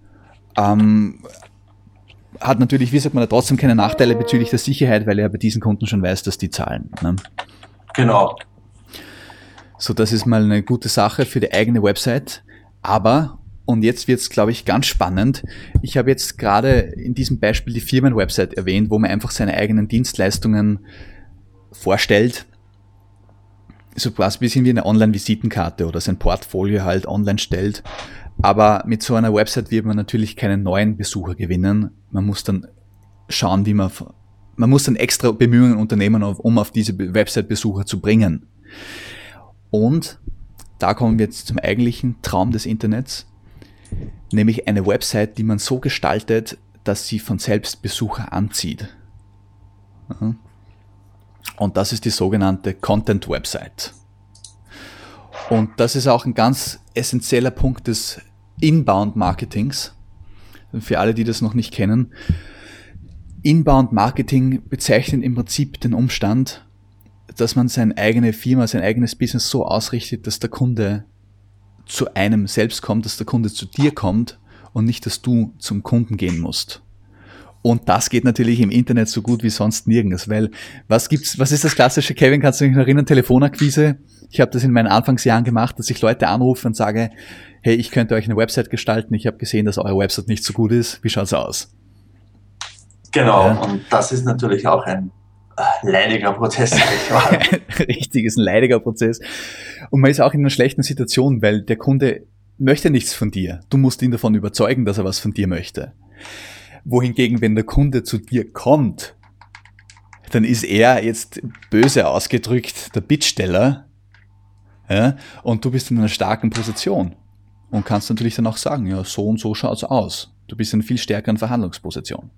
hat natürlich, wie sagt man, trotzdem keine Nachteile bezüglich der Sicherheit, weil er bei diesen Kunden schon weiß, dass die zahlen. Ne? Genau. So, das ist mal eine gute Sache für die eigene Website. Aber, und jetzt wird's, glaube ich, ganz spannend, ich habe jetzt gerade in diesem Beispiel die Firmenwebsite erwähnt, wo man einfach seine eigenen Dienstleistungen vorstellt. So quasi ein bisschen wie eine Online-Visitenkarte oder sein Portfolio halt online stellt. Aber mit so einer Website wird man natürlich keine neuen Besucher gewinnen. Man muss dann schauen, man muss dann extra Bemühungen unternehmen, um auf diese Website Besucher zu bringen. Und da kommen wir jetzt zum eigentlichen Traum des Internets, nämlich eine Website, die man so gestaltet, dass sie von selbst Besucher anzieht. Und das ist die sogenannte Content-Website. Und das ist auch ein ganz essentieller Punkt des Inbound-Marketings. Für alle, die das noch nicht kennen. Inbound-Marketing bezeichnet im Prinzip den Umstand, dass man seine eigene Firma, sein eigenes Business so ausrichtet, dass der Kunde zu einem selbst kommt, dass der Kunde zu dir kommt und nicht, dass du zum Kunden gehen musst. Und das geht natürlich im Internet so gut wie sonst nirgends, weil was ist das klassische, Kevin, kannst du dich noch erinnern, Telefonakquise? Ich habe das in meinen Anfangsjahren gemacht, dass ich Leute anrufe und sage, hey, ich könnte euch eine Website gestalten, ich habe gesehen, dass eure Website nicht so gut ist, wie schaut's aus? Genau, ja. Und das ist natürlich auch ein leidiger Prozess, sag ich mal. Richtig, ist ein leidiger Prozess. Und man ist auch in einer schlechten Situation, weil der Kunde möchte nichts von dir. Du musst ihn davon überzeugen, dass er was von dir möchte. Wohingegen, wenn der Kunde zu dir kommt, dann ist er jetzt böse ausgedrückt der Bittsteller, ja, und du bist in einer starken Position und kannst natürlich dann auch sagen, ja, so und so schaut's aus. Du bist in einer viel stärkeren Verhandlungsposition.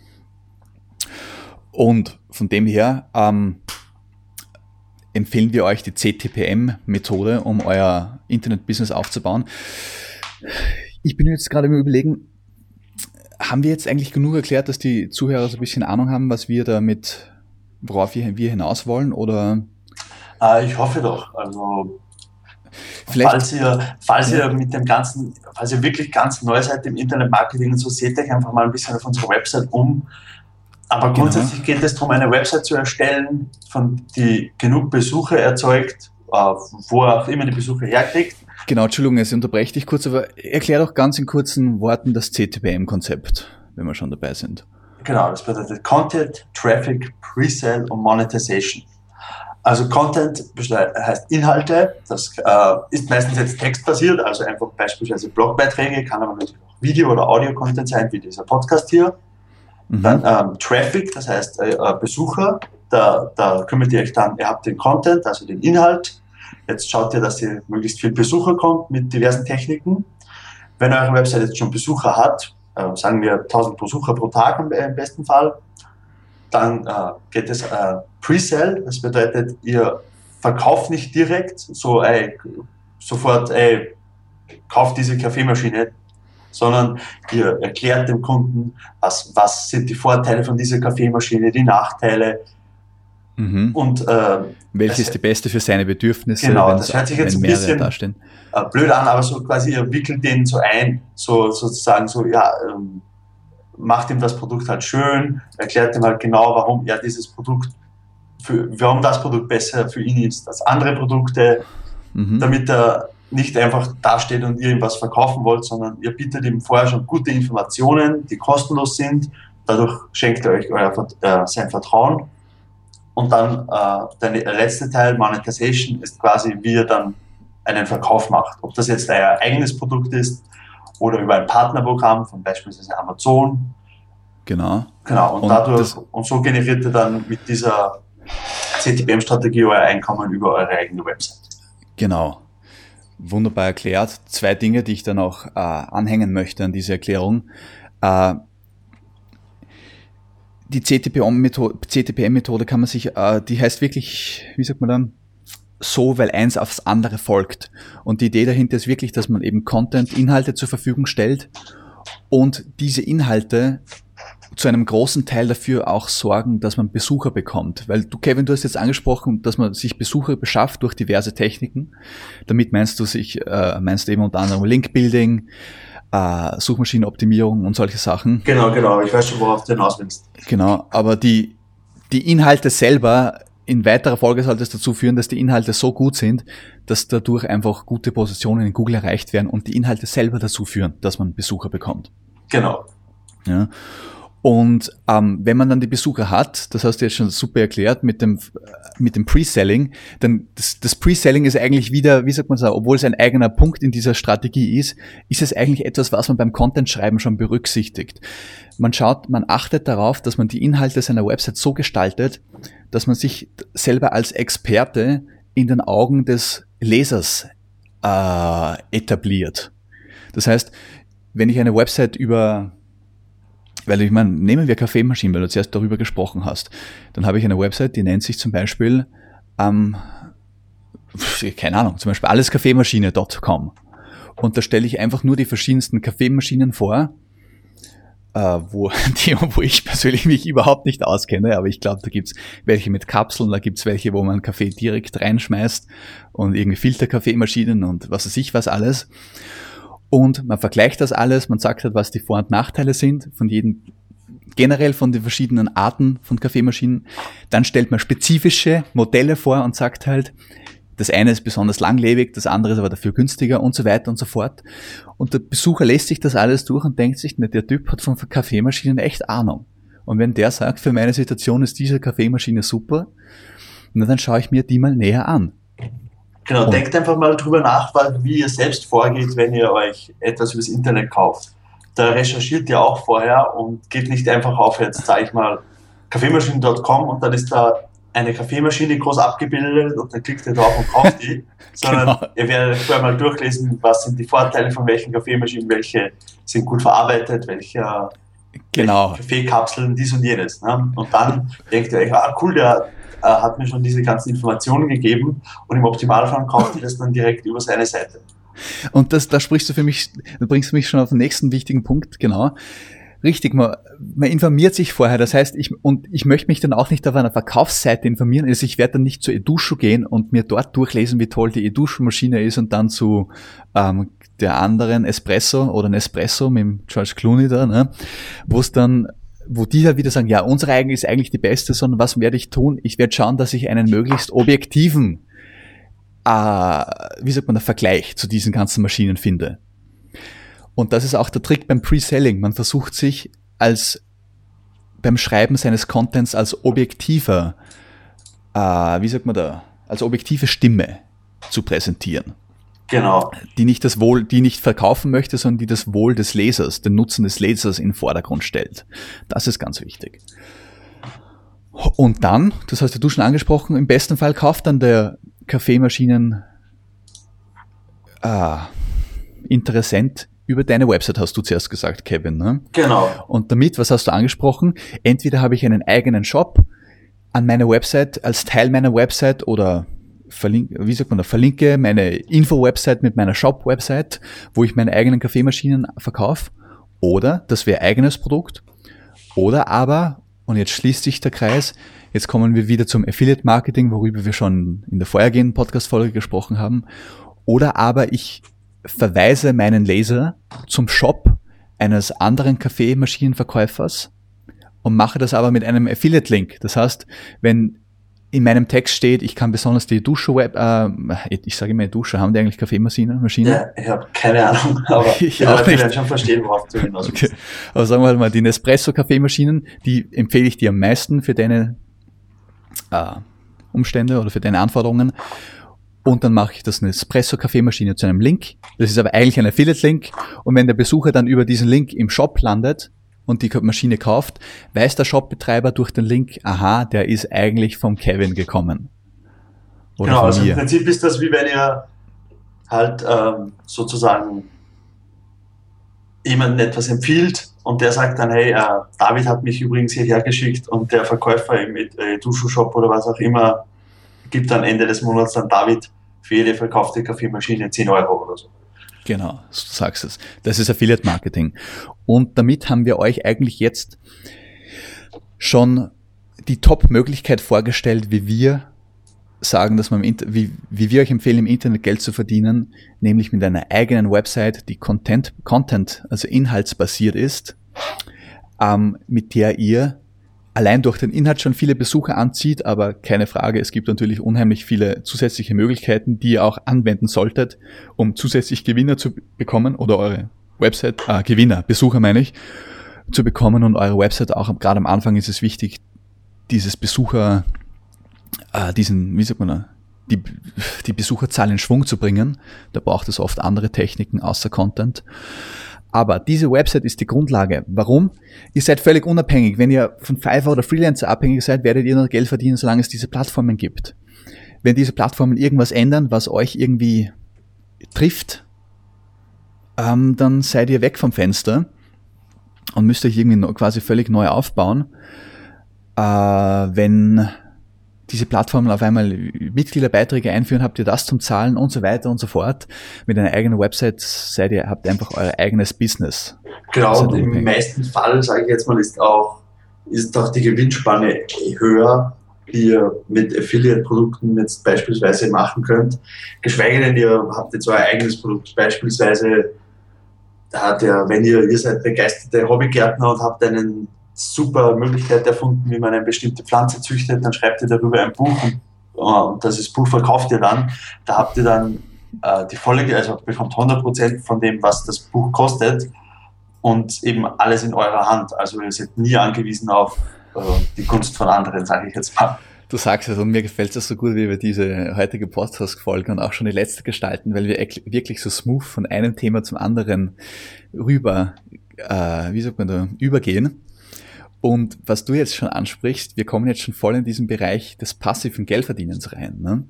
Und von dem her empfehlen wir euch die CTPM-Methode, um euer Internet-Business aufzubauen. Ich bin jetzt gerade im Überlegen, haben wir jetzt eigentlich genug erklärt, dass die Zuhörer so ein bisschen Ahnung haben, was wir damit, worauf wir hinaus wollen, oder? Ich hoffe doch. Also falls ihr mit dem Ganzen, falls ihr wirklich ganz neu seid im Internet-Marketing und so, seht euch einfach mal ein bisschen auf unserer Website um. Aber grundsätzlich geht es darum, eine Website zu erstellen, die genug Besucher erzeugt, wo auch immer die Besucher herkriegt. Genau, Entschuldigung, ich unterbreche dich kurz, aber erklär doch ganz in kurzen Worten das CTPM-Konzept, wenn wir schon dabei sind. Genau, das bedeutet Content, Traffic, Presale und Monetization. Also Content heißt Inhalte, das ist meistens jetzt textbasiert, also einfach beispielsweise Blogbeiträge, kann aber natürlich auch Video- oder Audio-Content sein, wie dieser Podcast hier. Dann Traffic, das heißt Besucher, da kümmert ihr euch dann, ihr habt den Content, also den Inhalt. Jetzt schaut ihr, dass ihr möglichst viel Besucher kommt mit diversen Techniken. Wenn eure Website jetzt schon Besucher hat, sagen wir 1000 Besucher pro Tag im besten Fall, dann geht es Pre-Sale, das bedeutet, ihr verkauft nicht direkt, sofort, kauft diese Kaffeemaschine, sondern ihr erklärt dem Kunden, was sind die Vorteile von dieser Kaffeemaschine, die Nachteile. Und welche ist die beste für seine Bedürfnisse, genau, das hört sich jetzt ein bisschen dastehen. Blöd an, aber so quasi ihr wickelt den so ein, sozusagen macht ihm das Produkt halt schön, erklärt ihm halt genau, warum das Produkt besser für ihn ist als andere Produkte, damit er nicht einfach dasteht und ihr ihm was verkaufen wollt, sondern ihr bietet ihm vorher schon gute Informationen, die kostenlos sind, dadurch schenkt er euch sein Vertrauen. Und dann der letzte Teil, Monetization, ist quasi, wie ihr dann einen Verkauf macht. Ob das jetzt euer eigenes Produkt ist oder über ein Partnerprogramm von beispielsweise Amazon. Genau. Und so generiert ihr dann mit dieser CTPM-Strategie euer Einkommen über eure eigene Website. Genau. Wunderbar erklärt. 2 Dinge, die ich dann auch anhängen möchte an diese Erklärung. Die CTPM-Methode kann man sich, die heißt wirklich, wie sagt man dann, so, weil eins aufs andere folgt. Und die Idee dahinter ist wirklich, dass man eben Inhalte zur Verfügung stellt und diese Inhalte zu einem großen Teil dafür auch sorgen, dass man Besucher bekommt. Weil du, Kevin, du hast jetzt angesprochen, dass man sich Besucher beschafft durch diverse Techniken. Damit meinst du eben unter anderem Link-Building, Suchmaschinenoptimierung und solche Sachen. Genau. Ich weiß schon, worauf du hinaus willst. Genau, aber die Inhalte selber, in weiterer Folge sollte es dazu führen, dass die Inhalte so gut sind, dass dadurch einfach gute Positionen in Google erreicht werden und die Inhalte selber dazu führen, dass man Besucher bekommt. Genau. Ja. Und wenn man dann die Besucher hat, das hast du jetzt schon super erklärt, mit dem Pre-Selling, dann das Pre-Selling ist eigentlich wieder, wie sagt man so, obwohl es ein eigener Punkt in dieser Strategie ist es eigentlich etwas, was man beim Content-Schreiben schon berücksichtigt. Man achtet darauf, dass man die Inhalte seiner Website so gestaltet, dass man sich selber als Experte in den Augen des Lesers etabliert. Das heißt, wenn ich eine Website weil ich meine, nehmen wir Kaffeemaschinen, weil du zuerst darüber gesprochen hast. Dann habe ich eine Website, die nennt sich zum Beispiel, keine Ahnung, zum Beispiel alleskaffeemaschine.com. Und da stelle ich einfach nur die verschiedensten Kaffeemaschinen vor, wo ich persönlich mich überhaupt nicht auskenne, aber ich glaube, da gibt's welche mit Kapseln, da gibt's welche, wo man Kaffee direkt reinschmeißt und irgendwie Filterkaffeemaschinen und was weiß ich was alles. Und man vergleicht das alles, man sagt halt, was die Vor- und Nachteile sind generell von den verschiedenen Arten von Kaffeemaschinen. Dann stellt man spezifische Modelle vor und sagt halt, das eine ist besonders langlebig, das andere ist aber dafür günstiger und so weiter und so fort. Und der Besucher lässt sich das alles durch und denkt sich, der Typ hat von Kaffeemaschinen echt Ahnung. Und wenn der sagt, für meine Situation ist diese Kaffeemaschine super, dann schaue ich mir die mal näher an. Genau, denkt einfach mal drüber nach, wie ihr selbst vorgeht, wenn ihr euch etwas übers Internet kauft. Da recherchiert ihr auch vorher und geht nicht einfach auf, jetzt sage ich mal, kaffeemaschinen.com und dann ist da eine Kaffeemaschine groß abgebildet und dann klickt ihr drauf und kauft die, sondern ihr werdet vorher mal durchlesen, was sind die Vorteile von welchen Kaffeemaschinen, welche sind gut verarbeitet, welche Kaffeekapseln, dies und jenes. Ne? Und dann denkt ihr euch, cool, der hat mir schon diese ganzen Informationen gegeben und im Optimalfall kauft ihr das dann direkt über seine Seite. Und da bringst du mich schon auf den nächsten wichtigen Punkt, genau. Richtig, man informiert sich vorher, das heißt, ich möchte mich dann auch nicht auf einer Verkaufsseite informieren, also ich werde dann nicht zu Edusho gehen und mir dort durchlesen, wie toll die Edusho-Maschine ist und dann zu der anderen Espresso oder Nespresso mit dem George Clooney da, ne, wo die halt wieder sagen, ja, unsere eigene ist eigentlich die beste, sondern was werde ich tun? Ich werde schauen, dass ich einen möglichst objektiven, Vergleich zu diesen ganzen Maschinen finde. Und das ist auch der Trick beim Pre-Selling. Man versucht sich beim Schreiben seines Contents als objektive Stimme zu präsentieren. Genau. Die nicht verkaufen möchte, sondern die das Wohl des Lesers, den Nutzen des Lesers in den Vordergrund stellt. Das ist ganz wichtig. Und dann, das hast ja du schon angesprochen, im besten Fall kauft dann der Kaffeemaschinen Interessent über deine Website, hast du zuerst gesagt, Kevin, ne? Genau. Und damit, was hast du angesprochen? Entweder habe ich einen eigenen Shop an meiner Website, als Teil meiner Website oder verlinke meine Info-Website mit meiner Shop-Website, wo ich meine eigenen Kaffeemaschinen verkaufe. Oder das wäre eigenes Produkt. Oder aber, und jetzt schließt sich der Kreis, jetzt kommen wir wieder zum Affiliate-Marketing, worüber wir schon in der vorhergehenden Podcast-Folge gesprochen haben. Oder aber ich verweise meinen Leser zum Shop eines anderen Kaffeemaschinenverkäufers und mache das aber mit einem Affiliate-Link. Das heißt, wenn in meinem Text steht, ich kann besonders die Dusche, ich sage immer Dusche, haben die eigentlich Kaffeemaschinen? Ja, ich habe keine Ahnung, aber ich werde schon verstehen, worauf du hinaus willst. Okay. Aber sagen wir mal, die Nespresso-Kaffeemaschinen, die empfehle ich dir am meisten für deine Umstände oder für deine Anforderungen. Und dann mache ich das Nespresso-Kaffeemaschine zu einem Link. Das ist aber eigentlich ein Affiliate-Link. Und wenn der Besucher dann über diesen Link im Shop landet und die Maschine kauft, weiß der Shopbetreiber durch den Link, aha, der ist eigentlich vom Kevin gekommen. Oder genau, also im Prinzip ist das wie wenn ihr halt sozusagen jemandem etwas empfiehlt und der sagt dann, hey, David hat mich übrigens hierher geschickt und der Verkäufer im Duschu-Shop oder was auch immer gibt dann Ende des Monats dann David für jede verkaufte Kaffeemaschine 10 Euro oder so. Genau, du sagst es. Das ist Affiliate Marketing. Und damit haben wir euch eigentlich jetzt schon die Top-Möglichkeit vorgestellt, wie wir sagen, dass wie wir euch empfehlen, im Internet Geld zu verdienen, nämlich mit einer eigenen Website, die Content, also inhaltsbasiert ist, mit der ihr allein durch den Inhalt schon viele Besucher anzieht, aber keine Frage, es gibt natürlich unheimlich viele zusätzliche Möglichkeiten, die ihr auch anwenden solltet, um zusätzlich Gewinner zu bekommen oder eure Website, Besucher meine ich, zu bekommen und eure Website auch, gerade am Anfang ist es wichtig, dieses Besucher, die Besucherzahl in Schwung zu bringen. Da braucht es oft andere Techniken außer Content. Aber diese Website ist die Grundlage. Warum? Ihr seid völlig unabhängig. Wenn ihr von Fiverr oder Freelancer abhängig seid, werdet ihr nur Geld verdienen, solange es diese Plattformen gibt. Wenn diese Plattformen irgendwas ändern, was euch irgendwie trifft, dann seid ihr weg vom Fenster und müsst euch irgendwie quasi völlig neu aufbauen. Wenn diese Plattformen auf einmal Mitgliederbeiträge einführen, habt ihr das zum Zahlen und so weiter und so fort. Mit einer eigenen Website habt ihr einfach euer eigenes Business. Genau, und im meisten Fall, sage ich jetzt mal, ist auch die Gewinnspanne höher, die ihr mit Affiliate-Produkten jetzt beispielsweise machen könnt. Geschweige denn, ihr habt jetzt euer eigenes Produkt. Beispielsweise, wenn ihr seid begeisterte Hobbygärtner und habt eine super Möglichkeit erfunden, wie man eine bestimmte Pflanze züchtet, dann schreibt ihr darüber ein Buch und das Buch verkauft ihr dann. Da habt ihr dann die volle, also bekommt 100% von dem, was das Buch kostet und eben alles in eurer Hand. Also ihr seid nie angewiesen auf die Gunst von anderen, sage ich jetzt mal. Du sagst es und mir gefällt es so gut, wie wir diese heutige Podcast-Folge und auch schon die letzte gestalten, weil wir wirklich so smooth von einem Thema zum anderen übergehen. Und was du jetzt schon ansprichst, wir kommen jetzt schon voll in diesen Bereich des passiven Geldverdienens rein. Ne?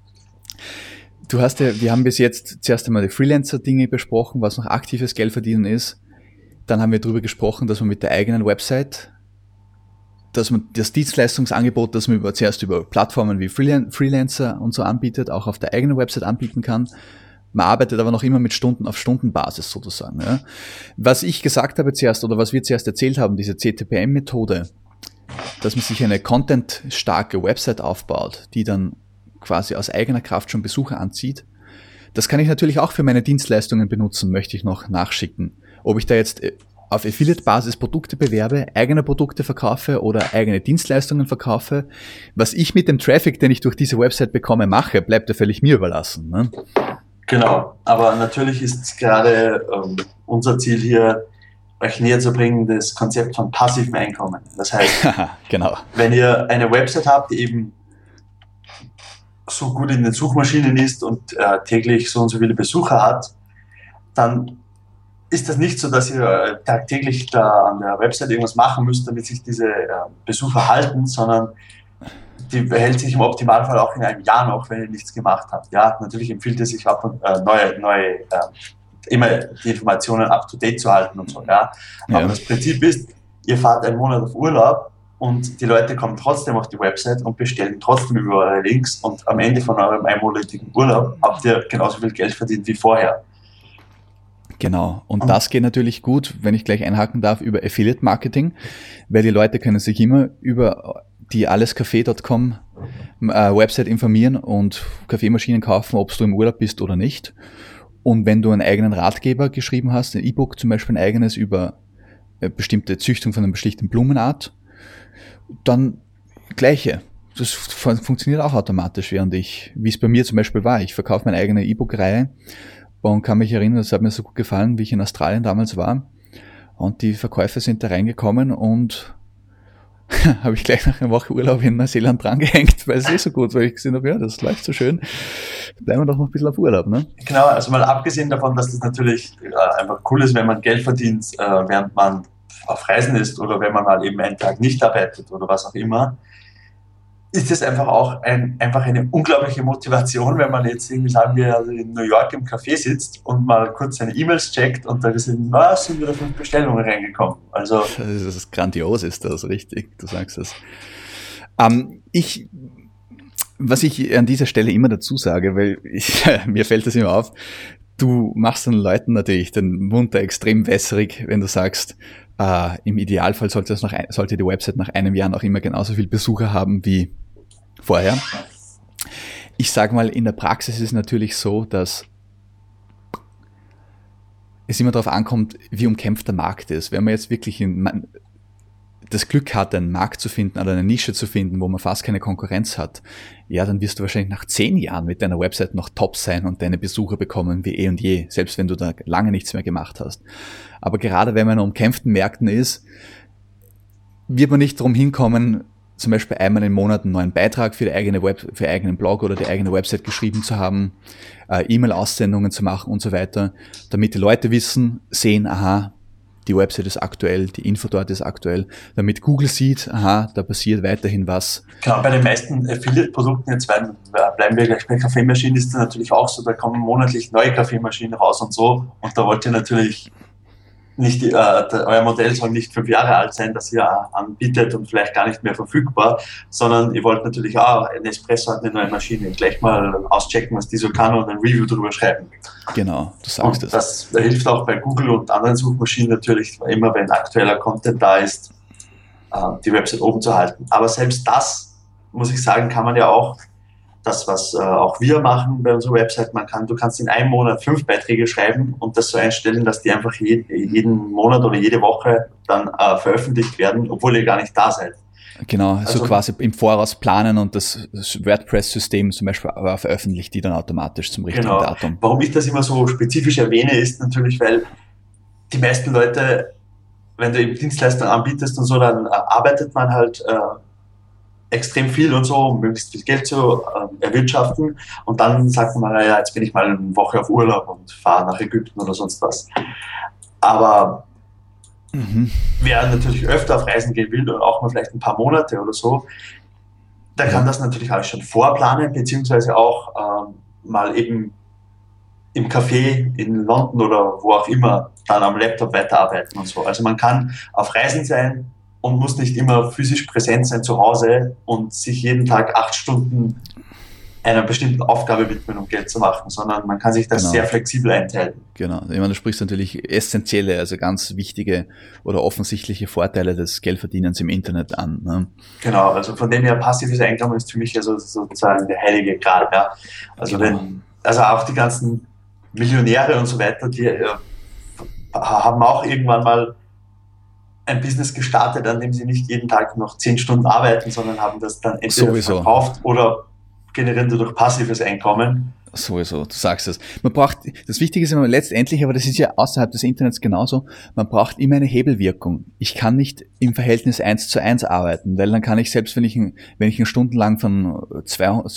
Wir haben bis jetzt zuerst einmal die Freelancer-Dinge besprochen, was noch aktives Geldverdienen ist. Dann haben wir darüber gesprochen, dass man mit der eigenen Website, dass man das Dienstleistungsangebot, das man zuerst über Plattformen wie Freelancer und so anbietet, auch auf der eigenen Website anbieten kann. Man arbeitet aber noch immer mit Stunden auf Stundenbasis sozusagen. Ja. Was ich gesagt habe zuerst oder was wir zuerst erzählt haben, diese CTPM-Methode, dass man sich eine contentstarke Website aufbaut, die dann quasi aus eigener Kraft schon Besucher anzieht, das kann ich natürlich auch für meine Dienstleistungen benutzen, möchte ich noch nachschicken. Ob ich da jetzt auf Affiliate-Basis Produkte bewerbe, eigene Produkte verkaufe oder eigene Dienstleistungen verkaufe, was ich mit dem Traffic, den ich durch diese Website bekomme, mache, bleibt ja völlig mir überlassen. Ne? Genau, aber natürlich ist gerade unser Ziel hier, euch näher zu bringen, das Konzept von passivem Einkommen. Das heißt, genau. Wenn ihr eine Website habt, die eben so gut in den Suchmaschinen ist und täglich so und so viele Besucher hat, dann ist das nicht so, dass ihr tagtäglich da an der Website irgendwas machen müsst, damit sich diese Besucher halten, sondern die behält sich im Optimalfall auch in einem Jahr noch, wenn ihr nichts gemacht habt. Ja, natürlich empfiehlt es sich immer die Informationen up to date zu halten und so. Ja. Aber das Prinzip ist, ihr fahrt einen Monat auf Urlaub und die Leute kommen trotzdem auf die Website und bestellen trotzdem über eure Links und am Ende von eurem einmonatigen Urlaub habt ihr genauso viel Geld verdient wie vorher. Genau. Und das geht natürlich gut, wenn ich gleich einhaken darf, über Affiliate Marketing, weil die Leute können sich immer über die allescafé.com Website informieren und Kaffeemaschinen kaufen, ob du im Urlaub bist oder nicht. Und wenn du einen eigenen Ratgeber geschrieben hast, ein E-Book zum Beispiel ein eigenes über bestimmte Züchtung von einer bestimmten Blumenart, dann gleiche. Das funktioniert auch automatisch, wie es bei mir zum Beispiel war. Ich verkaufe meine eigene E-Book-Reihe und kann mich erinnern, das hat mir so gut gefallen, wie ich in Australien damals war. Und die Verkäufer sind da reingekommen und habe ich gleich nach einer Woche Urlaub in Neuseeland drangehängt, weil es so gut, weil ich gesehen habe, ja, das läuft so schön. Bleiben wir doch noch ein bisschen auf Urlaub, ne? Genau, also mal abgesehen davon, dass das natürlich einfach cool ist, wenn man Geld verdient, während man auf Reisen ist oder wenn man halt eben einen Tag nicht arbeitet oder was auch immer, ist es einfach auch einfach eine unglaubliche Motivation, wenn man jetzt irgendwie, sagen wir, also in New York im Café sitzt und mal kurz seine E-Mails checkt und da sind wieder 5 Bestellungen reingekommen. Also das ist grandios, ist das, richtig, du sagst es. Was ich an dieser Stelle immer dazu sage, weil mir fällt das immer auf, du machst den Leuten natürlich den Mund da extrem wässrig, wenn du sagst, im Idealfall sollte die Website nach einem Jahr noch immer genauso viel Besucher haben wie vorher. Ich sage mal, in der Praxis ist es natürlich so, dass es immer darauf ankommt, wie umkämpft der Markt ist. Wenn man jetzt wirklich das Glück hat, einen Markt zu finden oder eine Nische zu finden, wo man fast keine Konkurrenz hat, ja, dann wirst du wahrscheinlich nach 10 Jahren mit deiner Website noch top sein und deine Besucher bekommen wie eh und je, selbst wenn du da lange nichts mehr gemacht hast. Aber gerade wenn man in umkämpften Märkten ist, wird man nicht drum hinkommen, zum Beispiel einmal im Monat einen neuen Beitrag für für eigenen Blog oder die eigene Website geschrieben zu haben, E-Mail-Aussendungen zu machen und so weiter, damit die Leute sehen, aha, die Website ist aktuell, die Info dort ist aktuell, damit Google sieht, aha, da passiert weiterhin was. Genau, bei den meisten Affiliate-Produkten, jetzt bleiben wir gleich bei Kaffeemaschinen, ist das natürlich auch so, da kommen monatlich neue Kaffeemaschinen raus und so, und da wollt ihr natürlich nicht, euer Modell soll nicht 5 Jahre alt sein, das ihr anbietet und vielleicht gar nicht mehr verfügbar, sondern ihr wollt natürlich auch, ein Espresso hat eine neue Maschine, gleich mal auschecken, was die so kann und ein Review drüber schreiben. Genau, du sagst es. Das hilft auch bei Google und anderen Suchmaschinen natürlich immer, wenn aktueller Content da ist, die Website oben zu halten. Aber selbst das, muss ich sagen, kann man ja auch, das, was auch wir machen bei unserer Website, du kannst in einem Monat 5 Beiträge schreiben und das so einstellen, dass die einfach jeden Monat oder jede Woche dann veröffentlicht werden, obwohl ihr gar nicht da seid. Genau, also so quasi im Voraus planen und das WordPress-System zum Beispiel veröffentlicht die dann automatisch zum richtigen Datum. Warum ich das immer so spezifisch erwähne, ist natürlich, weil die meisten Leute, wenn du eben Dienstleistungen anbietest und so, dann arbeitet man halt extrem viel und so, um möglichst viel Geld zu erwirtschaften. Und dann sagt man, naja, jetzt bin ich mal eine Woche auf Urlaub und fahre nach Ägypten oder sonst was. Aber wer natürlich öfter auf Reisen gehen will und auch mal vielleicht ein paar Monate oder so, der kann das natürlich alles schon vorplanen, beziehungsweise auch mal eben im Café in London oder wo auch immer dann am Laptop weiterarbeiten und so. Also man kann auf Reisen sein und muss nicht immer physisch präsent sein zu Hause und sich jeden Tag 8 Stunden einer bestimmten Aufgabe widmen, um Geld zu machen, sondern man kann sich das sehr flexibel einteilen. Genau. Ich meine, du sprichst natürlich essentielle, also ganz wichtige oder offensichtliche Vorteile des Geldverdienens im Internet an. Ne? Genau, also von dem her passives Einkommen ist für mich also sozusagen der heilige Gral. Ja. Also also auch die ganzen Millionäre und so weiter, die haben auch irgendwann mal ein Business gestartet, an dem sie nicht jeden Tag noch 10 Stunden arbeiten, sondern haben das dann entweder verkauft oder generieren dadurch passives Einkommen. Sowieso, du sagst es. Das Wichtige ist immer letztendlich, aber das ist ja außerhalb des Internets genauso, man braucht immer eine Hebelwirkung. Ich kann nicht im Verhältnis 1:1 arbeiten, weil dann kann ich selbst, wenn ich einen Stundenlohn von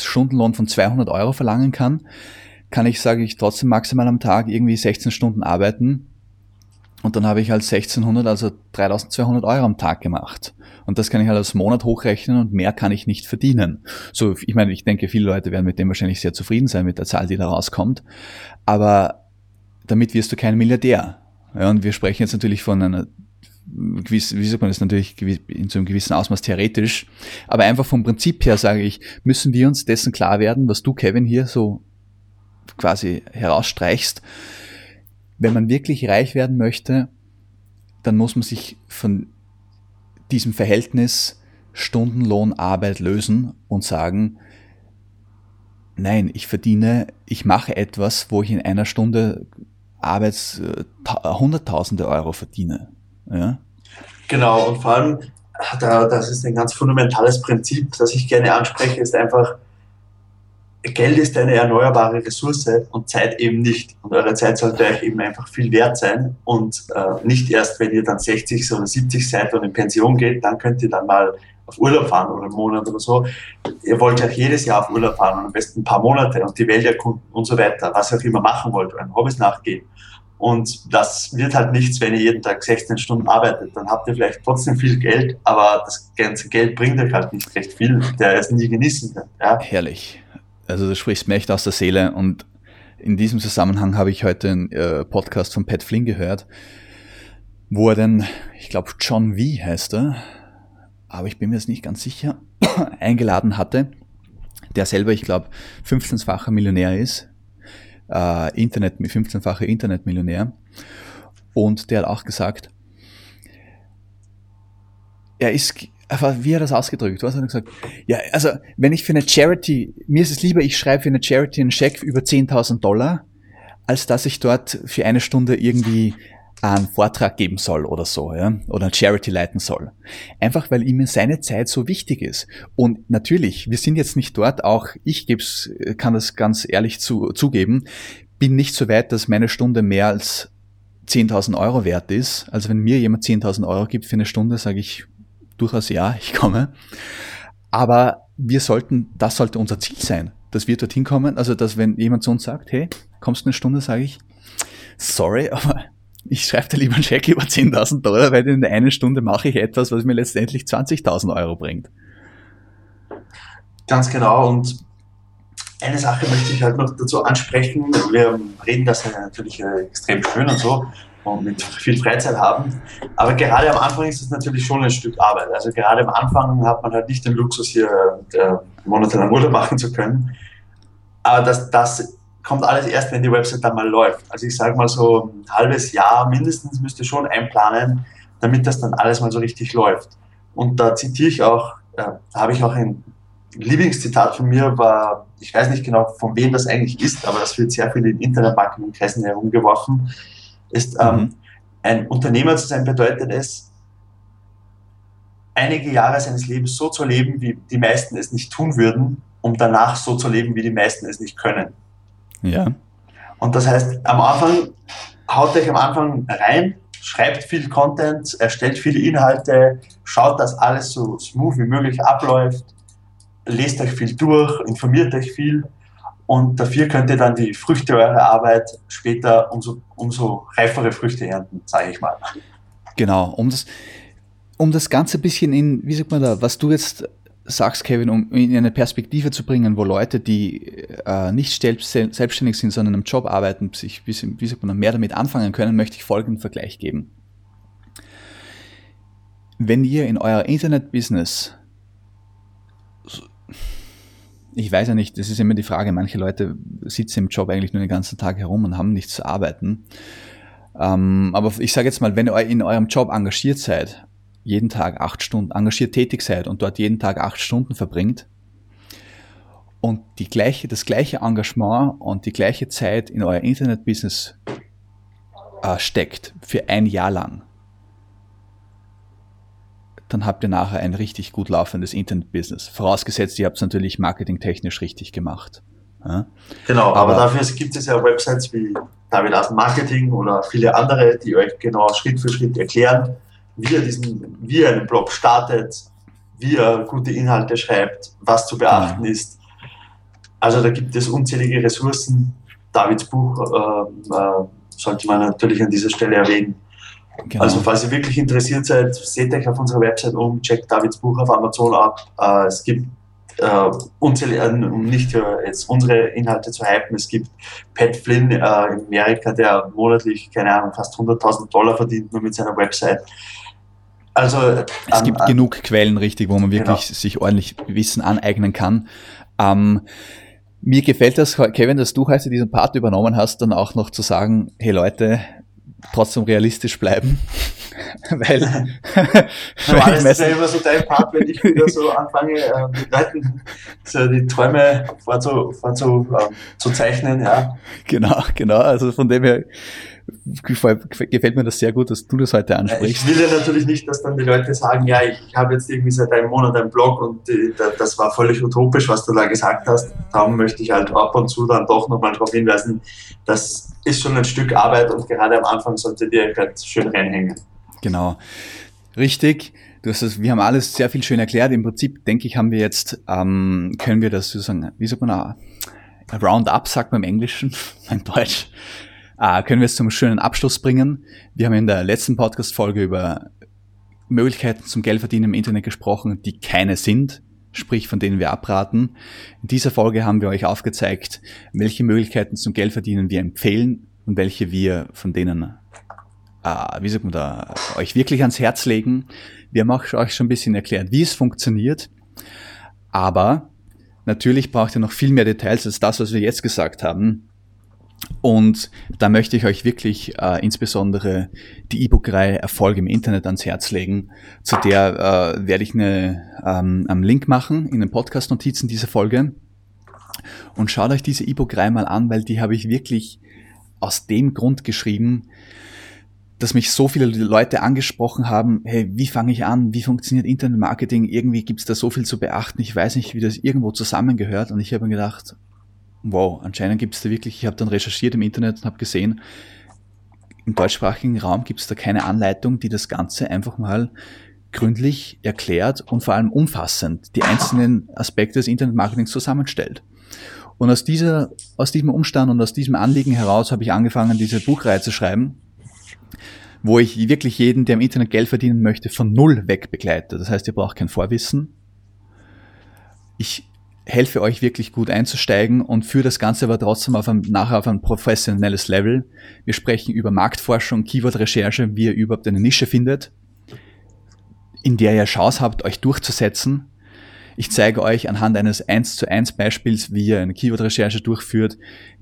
200 Euro verlangen kann ich, sage ich, trotzdem maximal am Tag irgendwie 16 Stunden arbeiten. Und dann habe ich halt 1600, also 3200 Euro am Tag gemacht. Und das kann ich halt als Monat hochrechnen und mehr kann ich nicht verdienen. So, ich meine, ich denke, viele Leute werden mit dem wahrscheinlich sehr zufrieden sein, mit der Zahl, die da rauskommt. Aber damit wirst du kein Milliardär. Ja, und wir sprechen jetzt natürlich von einer wie sagt man das natürlich in so einem gewissen Ausmaß theoretisch, aber einfach vom Prinzip her sage ich, müssen wir uns dessen klar werden, was du, Kevin, hier so quasi herausstreichst. Wenn man wirklich reich werden möchte, dann muss man sich von diesem Verhältnis Stundenlohn-Arbeit lösen und sagen, nein, ich mache etwas, wo ich in einer Stunde Arbeit Hunderttausende Euro verdiene. Ja? Genau, und vor allem, das ist ein ganz fundamentales Prinzip, das ich gerne anspreche, ist einfach, Geld ist eine erneuerbare Ressource und Zeit eben nicht. Und eure Zeit sollte euch eben einfach viel wert sein und nicht erst, wenn ihr dann 60 oder 70 seid und in Pension geht, dann könnt ihr dann mal auf Urlaub fahren oder einen Monat oder so. Ihr wollt ja jedes Jahr auf Urlaub fahren und am besten ein paar Monate und die Welt erkunden und so weiter, was ihr auch immer machen wollt, euren Hobbys nachgehen. Und das wird halt nichts, wenn ihr jeden Tag 16 Stunden arbeitet. Dann habt ihr vielleicht trotzdem viel Geld, aber das ganze Geld bringt euch halt nicht recht viel, der ihr es nie genießen könnt. Ja? Herrlich. Also du sprichst mir echt aus der Seele und in diesem Zusammenhang habe ich heute einen Podcast von Pat Flynn gehört, wo er den, ich glaube John V. heißt er, aber ich bin mir jetzt nicht ganz sicher, eingeladen hatte, der selber, ich glaube, 15-facher Millionär ist, 15-facher Internetmillionär, und der hat auch gesagt, wie hat er das ausgedrückt? Was hat er gesagt? Ja, also, wenn ich für eine Charity, mir ist es lieber, ich schreibe für eine Charity einen Scheck über $10.000, als dass ich dort für eine Stunde irgendwie einen Vortrag geben soll oder so, ja, oder ein Charity leiten soll. Einfach, weil ihm seine Zeit so wichtig ist. Und natürlich, wir sind jetzt nicht dort, auch ich kann das ganz ehrlich zugeben, bin nicht so weit, dass meine Stunde mehr als 10.000 Euro wert ist. Also wenn mir jemand 10.000 Euro gibt für eine Stunde, sage ich durchaus ja, ich komme. Aber das sollte unser Ziel sein, dass wir dorthin kommen. Also, dass wenn jemand zu uns sagt, hey, kommst du eine Stunde, sage ich, sorry, aber ich schreibe dir lieber einen Scheck über 10.000 $, weil in der einen Stunde mache ich etwas, was mir letztendlich 20.000 Euro bringt. Ganz genau. Und eine Sache möchte ich halt noch dazu ansprechen. Wir reden das ja natürlich extrem schön und so und mit viel Freizeit haben. Aber gerade am Anfang ist es natürlich schon ein Stück Arbeit. Also gerade am Anfang hat man halt nicht den Luxus, hier monatelang Urlaub machen zu können. Aber das kommt alles erst, wenn die Website dann mal läuft. Also ich sage mal so ein halbes Jahr mindestens müsst ihr schon einplanen, damit das dann alles mal so richtig läuft. Und da zitiere ich auch, da habe ich auch ein Lieblingszitat von mir, war, ich weiß nicht genau, von wem das eigentlich ist, aber das wird sehr viel in Internet-Marketing-Kreisen herumgeworfen, ist, ein Unternehmer zu sein bedeutet es, einige Jahre seines Lebens so zu leben, wie die meisten es nicht tun würden, um danach so zu leben, wie die meisten es nicht können. Ja. Und das heißt, haut euch am Anfang rein, schreibt viel Content, erstellt viele Inhalte, schaut, dass alles so smooth wie möglich abläuft, lest euch viel durch, informiert euch viel und dafür könnt ihr dann die Früchte eurer Arbeit später umso reifere Früchte ernten, sage ich mal. Genau, um das Ganze ein bisschen wie sagt man da, was du jetzt sagst, Kevin, um in eine Perspektive zu bringen, wo Leute, die nicht selbstständig sind, sondern im Job arbeiten, sich wie sagt man, mehr damit anfangen können, möchte ich folgenden Vergleich geben. Wenn ihr in euer Internet-Business, ich weiß ja nicht, das ist immer die Frage, manche Leute sitzen im Job eigentlich nur den ganzen Tag herum und haben nichts zu arbeiten. Aber ich sage jetzt mal, wenn ihr in eurem Job engagiert seid, jeden Tag 8 Stunden engagiert tätig seid und dort jeden Tag 8 Stunden verbringt und das gleiche Engagement und die gleiche Zeit in euer Internet-Business steckt für ein Jahr lang, dann habt ihr nachher ein richtig gut laufendes Internet-Business. Vorausgesetzt, ihr habt es natürlich marketingtechnisch richtig gemacht. Ja? Genau, aber dafür gibt es ja Websites wie David Asen Marketing oder viele andere, die euch genau Schritt für Schritt erklären, wie ihr einen Blog startet, wie ihr gute Inhalte schreibt, was zu beachten ist. Also da gibt es unzählige Ressourcen. Davids Buch sollte man natürlich an dieser Stelle erwähnen. Genau. Also falls ihr wirklich interessiert seid, seht euch auf unserer Website um, checkt Davids Buch auf Amazon ab. Es gibt unzählige, um nicht jetzt unsere Inhalte zu hypen, es gibt Pat Flynn in Amerika, der monatlich, keine Ahnung, fast $100.000 verdient nur mit seiner Website. Also es gibt genug Quellen, richtig, wo man wirklich sich ordentlich Wissen aneignen kann. Mir gefällt das, Kevin, dass du heute diesen Part übernommen hast, dann auch noch zu sagen, hey Leute, trotzdem realistisch bleiben. Weil das ist ja immer so dein Part, wenn ich wieder so anfange, mit Leuten so die Träume zu zeichnen. Ja. Genau. Also von dem her gefällt mir das sehr gut, dass du das heute ansprichst. Ich will ja natürlich nicht, dass dann die Leute sagen, ja, ich habe jetzt irgendwie seit einem Monat einen Blog und das war völlig utopisch, was du da gesagt hast. Darum möchte ich halt ab und zu dann doch nochmal darauf hinweisen, das ist schon ein Stück Arbeit und gerade am Anfang solltet ihr halt schön reinhängen. Genau. Richtig. Wir haben alles sehr viel schön erklärt. Im Prinzip, denke ich, haben wir jetzt, können wir das sozusagen, wie sagt man, Roundup, sagt man im Englischen, in Deutsch, können wir es zum schönen Abschluss bringen. Wir haben in der letzten Podcast-Folge über Möglichkeiten zum Geldverdienen im Internet gesprochen, die keine sind, sprich von denen wir abraten. In dieser Folge haben wir euch aufgezeigt, welche Möglichkeiten zum Geldverdienen wir empfehlen und welche wir von denen, euch wirklich ans Herz legen. Wir haben auch euch schon ein bisschen erklärt, wie es funktioniert, aber natürlich braucht ihr noch viel mehr Details als das, was wir jetzt gesagt haben. Und da möchte ich euch wirklich insbesondere die E-Book-Reihe Erfolg im Internet ans Herz legen. Zu der werde ich einen Link machen in den Podcast-Notizen dieser Folge. Und schaut euch diese E-Book-Reihe mal an, weil die habe ich wirklich aus dem Grund geschrieben, dass mich so viele Leute angesprochen haben, hey, wie fange ich an, wie funktioniert Internet-Marketing, irgendwie gibt es da so viel zu beachten, ich weiß nicht, wie das irgendwo zusammengehört. Und ich habe mir gedacht, wow, anscheinend gibt es da wirklich, ich habe dann recherchiert im Internet und habe gesehen, im deutschsprachigen Raum gibt es da keine Anleitung, die das Ganze einfach mal gründlich erklärt und vor allem umfassend die einzelnen Aspekte des Internet-Marketings zusammenstellt. Und aus diesem Umstand und aus diesem Anliegen heraus habe ich angefangen, diese Buchreihe zu schreiben, wo ich wirklich jeden, der im Internet Geld verdienen möchte, von null weg begleite. Das heißt, ihr braucht kein Vorwissen. Ich helfe euch wirklich gut einzusteigen und führe das Ganze aber trotzdem nachher auf ein professionelles Level. Wir sprechen über Marktforschung, Keyword-Recherche, wie ihr überhaupt eine Nische findet, in der ihr Chance habt, euch durchzusetzen. Ich zeige euch anhand eines 1:1 Beispiels, wie ihr eine Keyword-Recherche durchführt,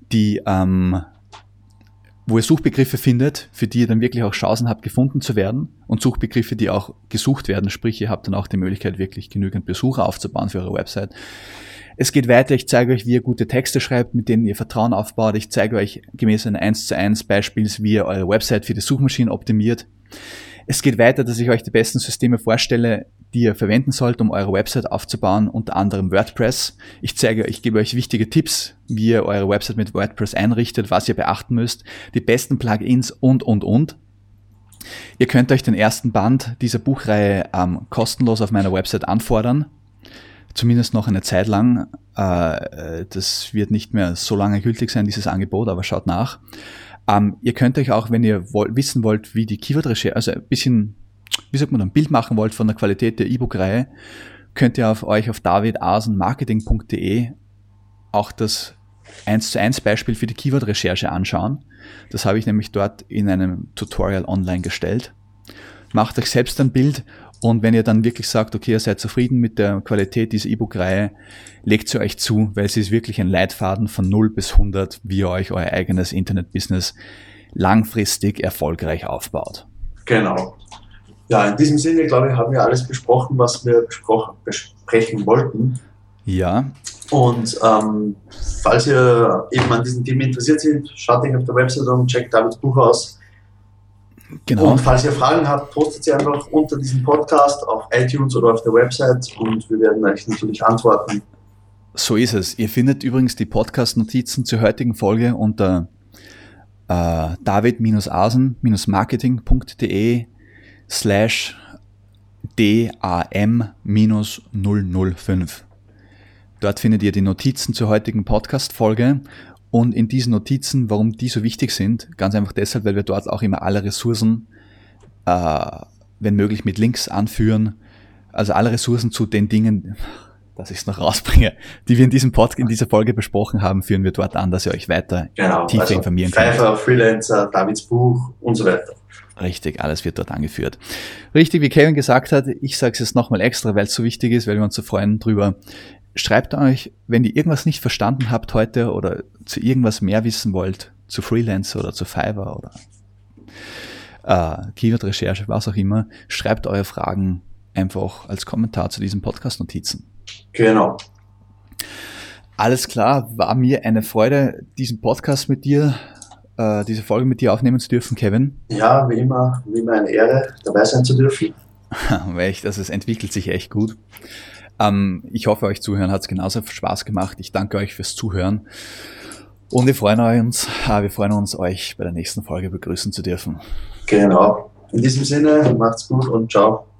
wo ihr Suchbegriffe findet, für die ihr dann wirklich auch Chancen habt, gefunden zu werden, und Suchbegriffe, die auch gesucht werden, sprich ihr habt dann auch die Möglichkeit, wirklich genügend Besucher aufzubauen für eure Website. Es geht weiter, ich zeige euch, wie ihr gute Texte schreibt, mit denen ihr Vertrauen aufbaut. Ich zeige euch gemäß einem 1:1 Beispiels, wie ihr eure Website für die Suchmaschinen optimiert. Es geht weiter, dass ich euch die besten Systeme vorstelle, die ihr verwenden sollt, um eure Website aufzubauen, unter anderem WordPress. Ich gebe euch wichtige Tipps, wie ihr eure Website mit WordPress einrichtet, was ihr beachten müsst, die besten Plugins und. Ihr könnt euch den ersten Band dieser Buchreihe kostenlos auf meiner Website anfordern. Zumindest noch eine Zeit lang. Das wird nicht mehr so lange gültig sein, dieses Angebot, aber schaut nach. Ihr könnt euch auch, wenn ihr wissen wollt, wie die Keyword-Recherche, also ein bisschen, ein Bild machen wollt von der Qualität der E-Book-Reihe, könnt ihr euch auf davidasenmarketing.de auch das 1:1 Beispiel für die Keyword-Recherche anschauen. Das habe ich nämlich dort in einem Tutorial online gestellt. Macht euch selbst ein Bild, und wenn ihr dann wirklich sagt, okay, ihr seid zufrieden mit der Qualität dieser E-Book-Reihe, legt sie euch zu, weil sie ist wirklich ein Leitfaden von 0 bis 100, wie ihr euch euer eigenes Internet-Business langfristig erfolgreich aufbaut. Genau. Ja, in diesem Sinne, glaube ich, haben wir alles besprochen, was wir besprechen wollten. Ja. Und falls ihr eben an diesem Thema interessiert seid, schaut euch auf der Website und checkt Davids Buch aus. Genau. Und falls ihr Fragen habt, postet sie einfach unter diesem Podcast auf iTunes oder auf der Website und wir werden euch natürlich antworten. So ist es. Ihr findet übrigens die Podcast-Notizen zur heutigen Folge unter david-asen-marketing.de/DAM-005. Dort findet ihr die Notizen zur heutigen Podcast-Folge. Und in diesen Notizen, warum die so wichtig sind, ganz einfach deshalb, weil wir dort auch immer alle Ressourcen, wenn möglich mit Links anführen, also alle Ressourcen zu den Dingen, dass ich es noch rausbringe, die wir in dieser Folge besprochen haben, führen wir dort an, dass ihr euch weiter tiefer informieren könnt. Fiverr, Freelancer, Davids Buch und so weiter. Richtig, alles wird dort angeführt. Richtig, wie Kevin gesagt hat, ich sage es jetzt nochmal extra, weil es so wichtig ist, weil wir uns so freuen drüber. Schreibt euch, wenn ihr irgendwas nicht verstanden habt heute oder zu irgendwas mehr wissen wollt, zu Freelancer oder zu Fiverr oder Keyword-Recherche, was auch immer, schreibt eure Fragen einfach als Kommentar zu diesen Podcast-Notizen. Genau. Alles klar, war mir eine Freude, diesen Podcast mit dir, diese Folge mit dir aufnehmen zu dürfen, Kevin. Ja, wie immer eine Ehre, dabei sein zu dürfen. Also es entwickelt sich echt gut. Ich hoffe, euch Zuhören hat es genauso Spaß gemacht. Ich danke euch fürs Zuhören und wir freuen uns, euch bei der nächsten Folge begrüßen zu dürfen. Genau. In diesem Sinne, macht's gut und ciao.